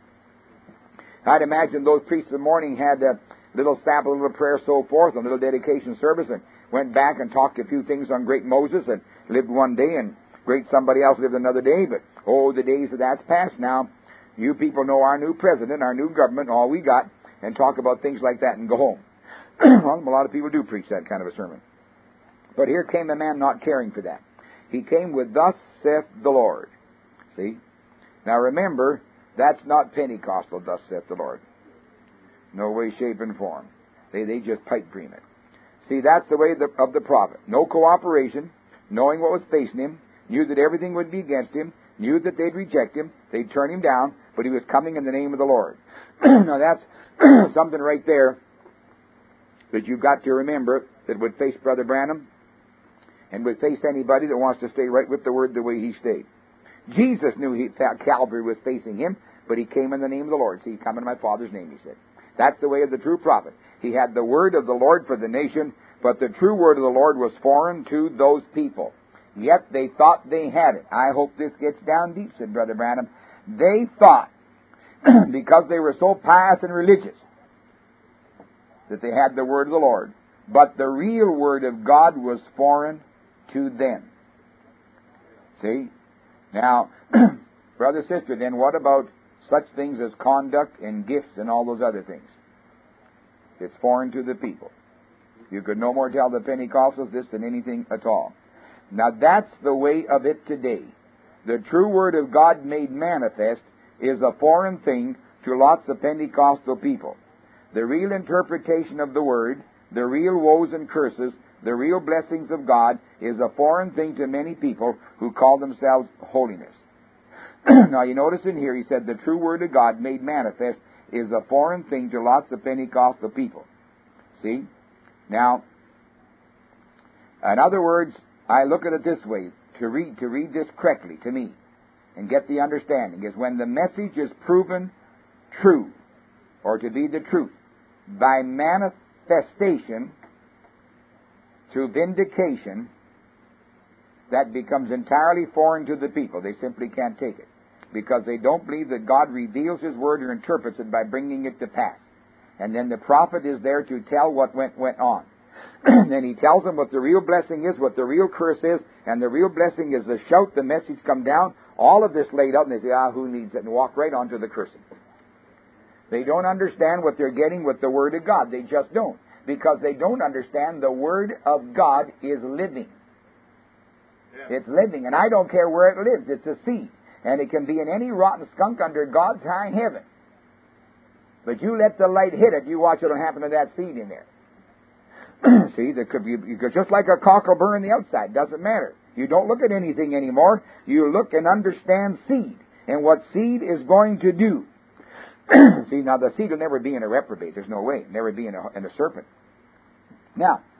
I'd imagine those priests in the morning had a little sample, a little prayer, so forth, a little dedication service, and went back and talked a few things on great Moses, and lived one day, and great somebody else lived another day. But, oh, the days of that's past now. You people know our new president, our new government, all we got, and talk about things like that and go home. Well, a lot of people do preach that kind of a sermon. But here came a man not caring for that. He came with, thus saith the Lord. See? Now remember, that's not Pentecostal, thus saith the Lord. No way, shape, and form. They they just pipe dream it. See, that's the way of the, of the prophet. No cooperation, knowing what was facing him, knew that everything would be against him, knew that they'd reject him, they'd turn him down, but he was coming in the name of the Lord. Now that's something right there that you've got to remember that would face Brother Branham and would face anybody that wants to stay right with the Word the way he stayed. Jesus knew he, Calvary was facing him, but he came in the name of the Lord. See, he come in my Father's name, he said. That's the way of the true prophet. He had the word of the Lord for the nation, but the true word of the Lord was foreign to those people. Yet they thought they had it. I hope this gets down deep, said Brother Branham. They thought, because they were so pious and religious, that they had the word of the Lord. But the real word of God was foreign to them. See? Now, brother, sister, then what about such things as conduct and gifts and all those other things? It's foreign to the people. You could no more tell the Pentecostals this than anything at all. Now that's the way of it today. The true Word of God made manifest is a foreign thing to lots of Pentecostal people. The real interpretation of the Word, the real woes and curses, the real blessings of God is a foreign thing to many people who call themselves holiness. Now you notice in here he said the true Word of God made manifest is a foreign thing to lots of Pentecostal people. See? Now, in other words, I look at it this way, to read to read this correctly to me and get the understanding is when the message is proven true or to be the truth by manifestation through vindication, that becomes entirely foreign to the people. They simply can't take it because they don't believe that God reveals His Word or interprets it by bringing it to pass. And then the prophet is there to tell what went, went on. Then he tells them what the real blessing is, what the real curse is, and the real blessing is the shout, the message come down, all of this laid out, and they say, ah, who needs it, and walk right on to the cursing. They don't understand what they're getting with the Word of God. They just don't. Because they don't understand the Word of God is living. Yeah. It's living, and I don't care where it lives. It's a seed. And it can be in any rotten skunk under God's high heaven. But you let the light hit it, you watch what'll happen to that seed in there. See, there could be, you could, just like a cock will burn the outside, doesn't matter. You don't look at anything anymore. You look and understand seed and what seed is going to do. See, now the seed will never be in a reprobate. There's no way. Never be in a, in a serpent. Now,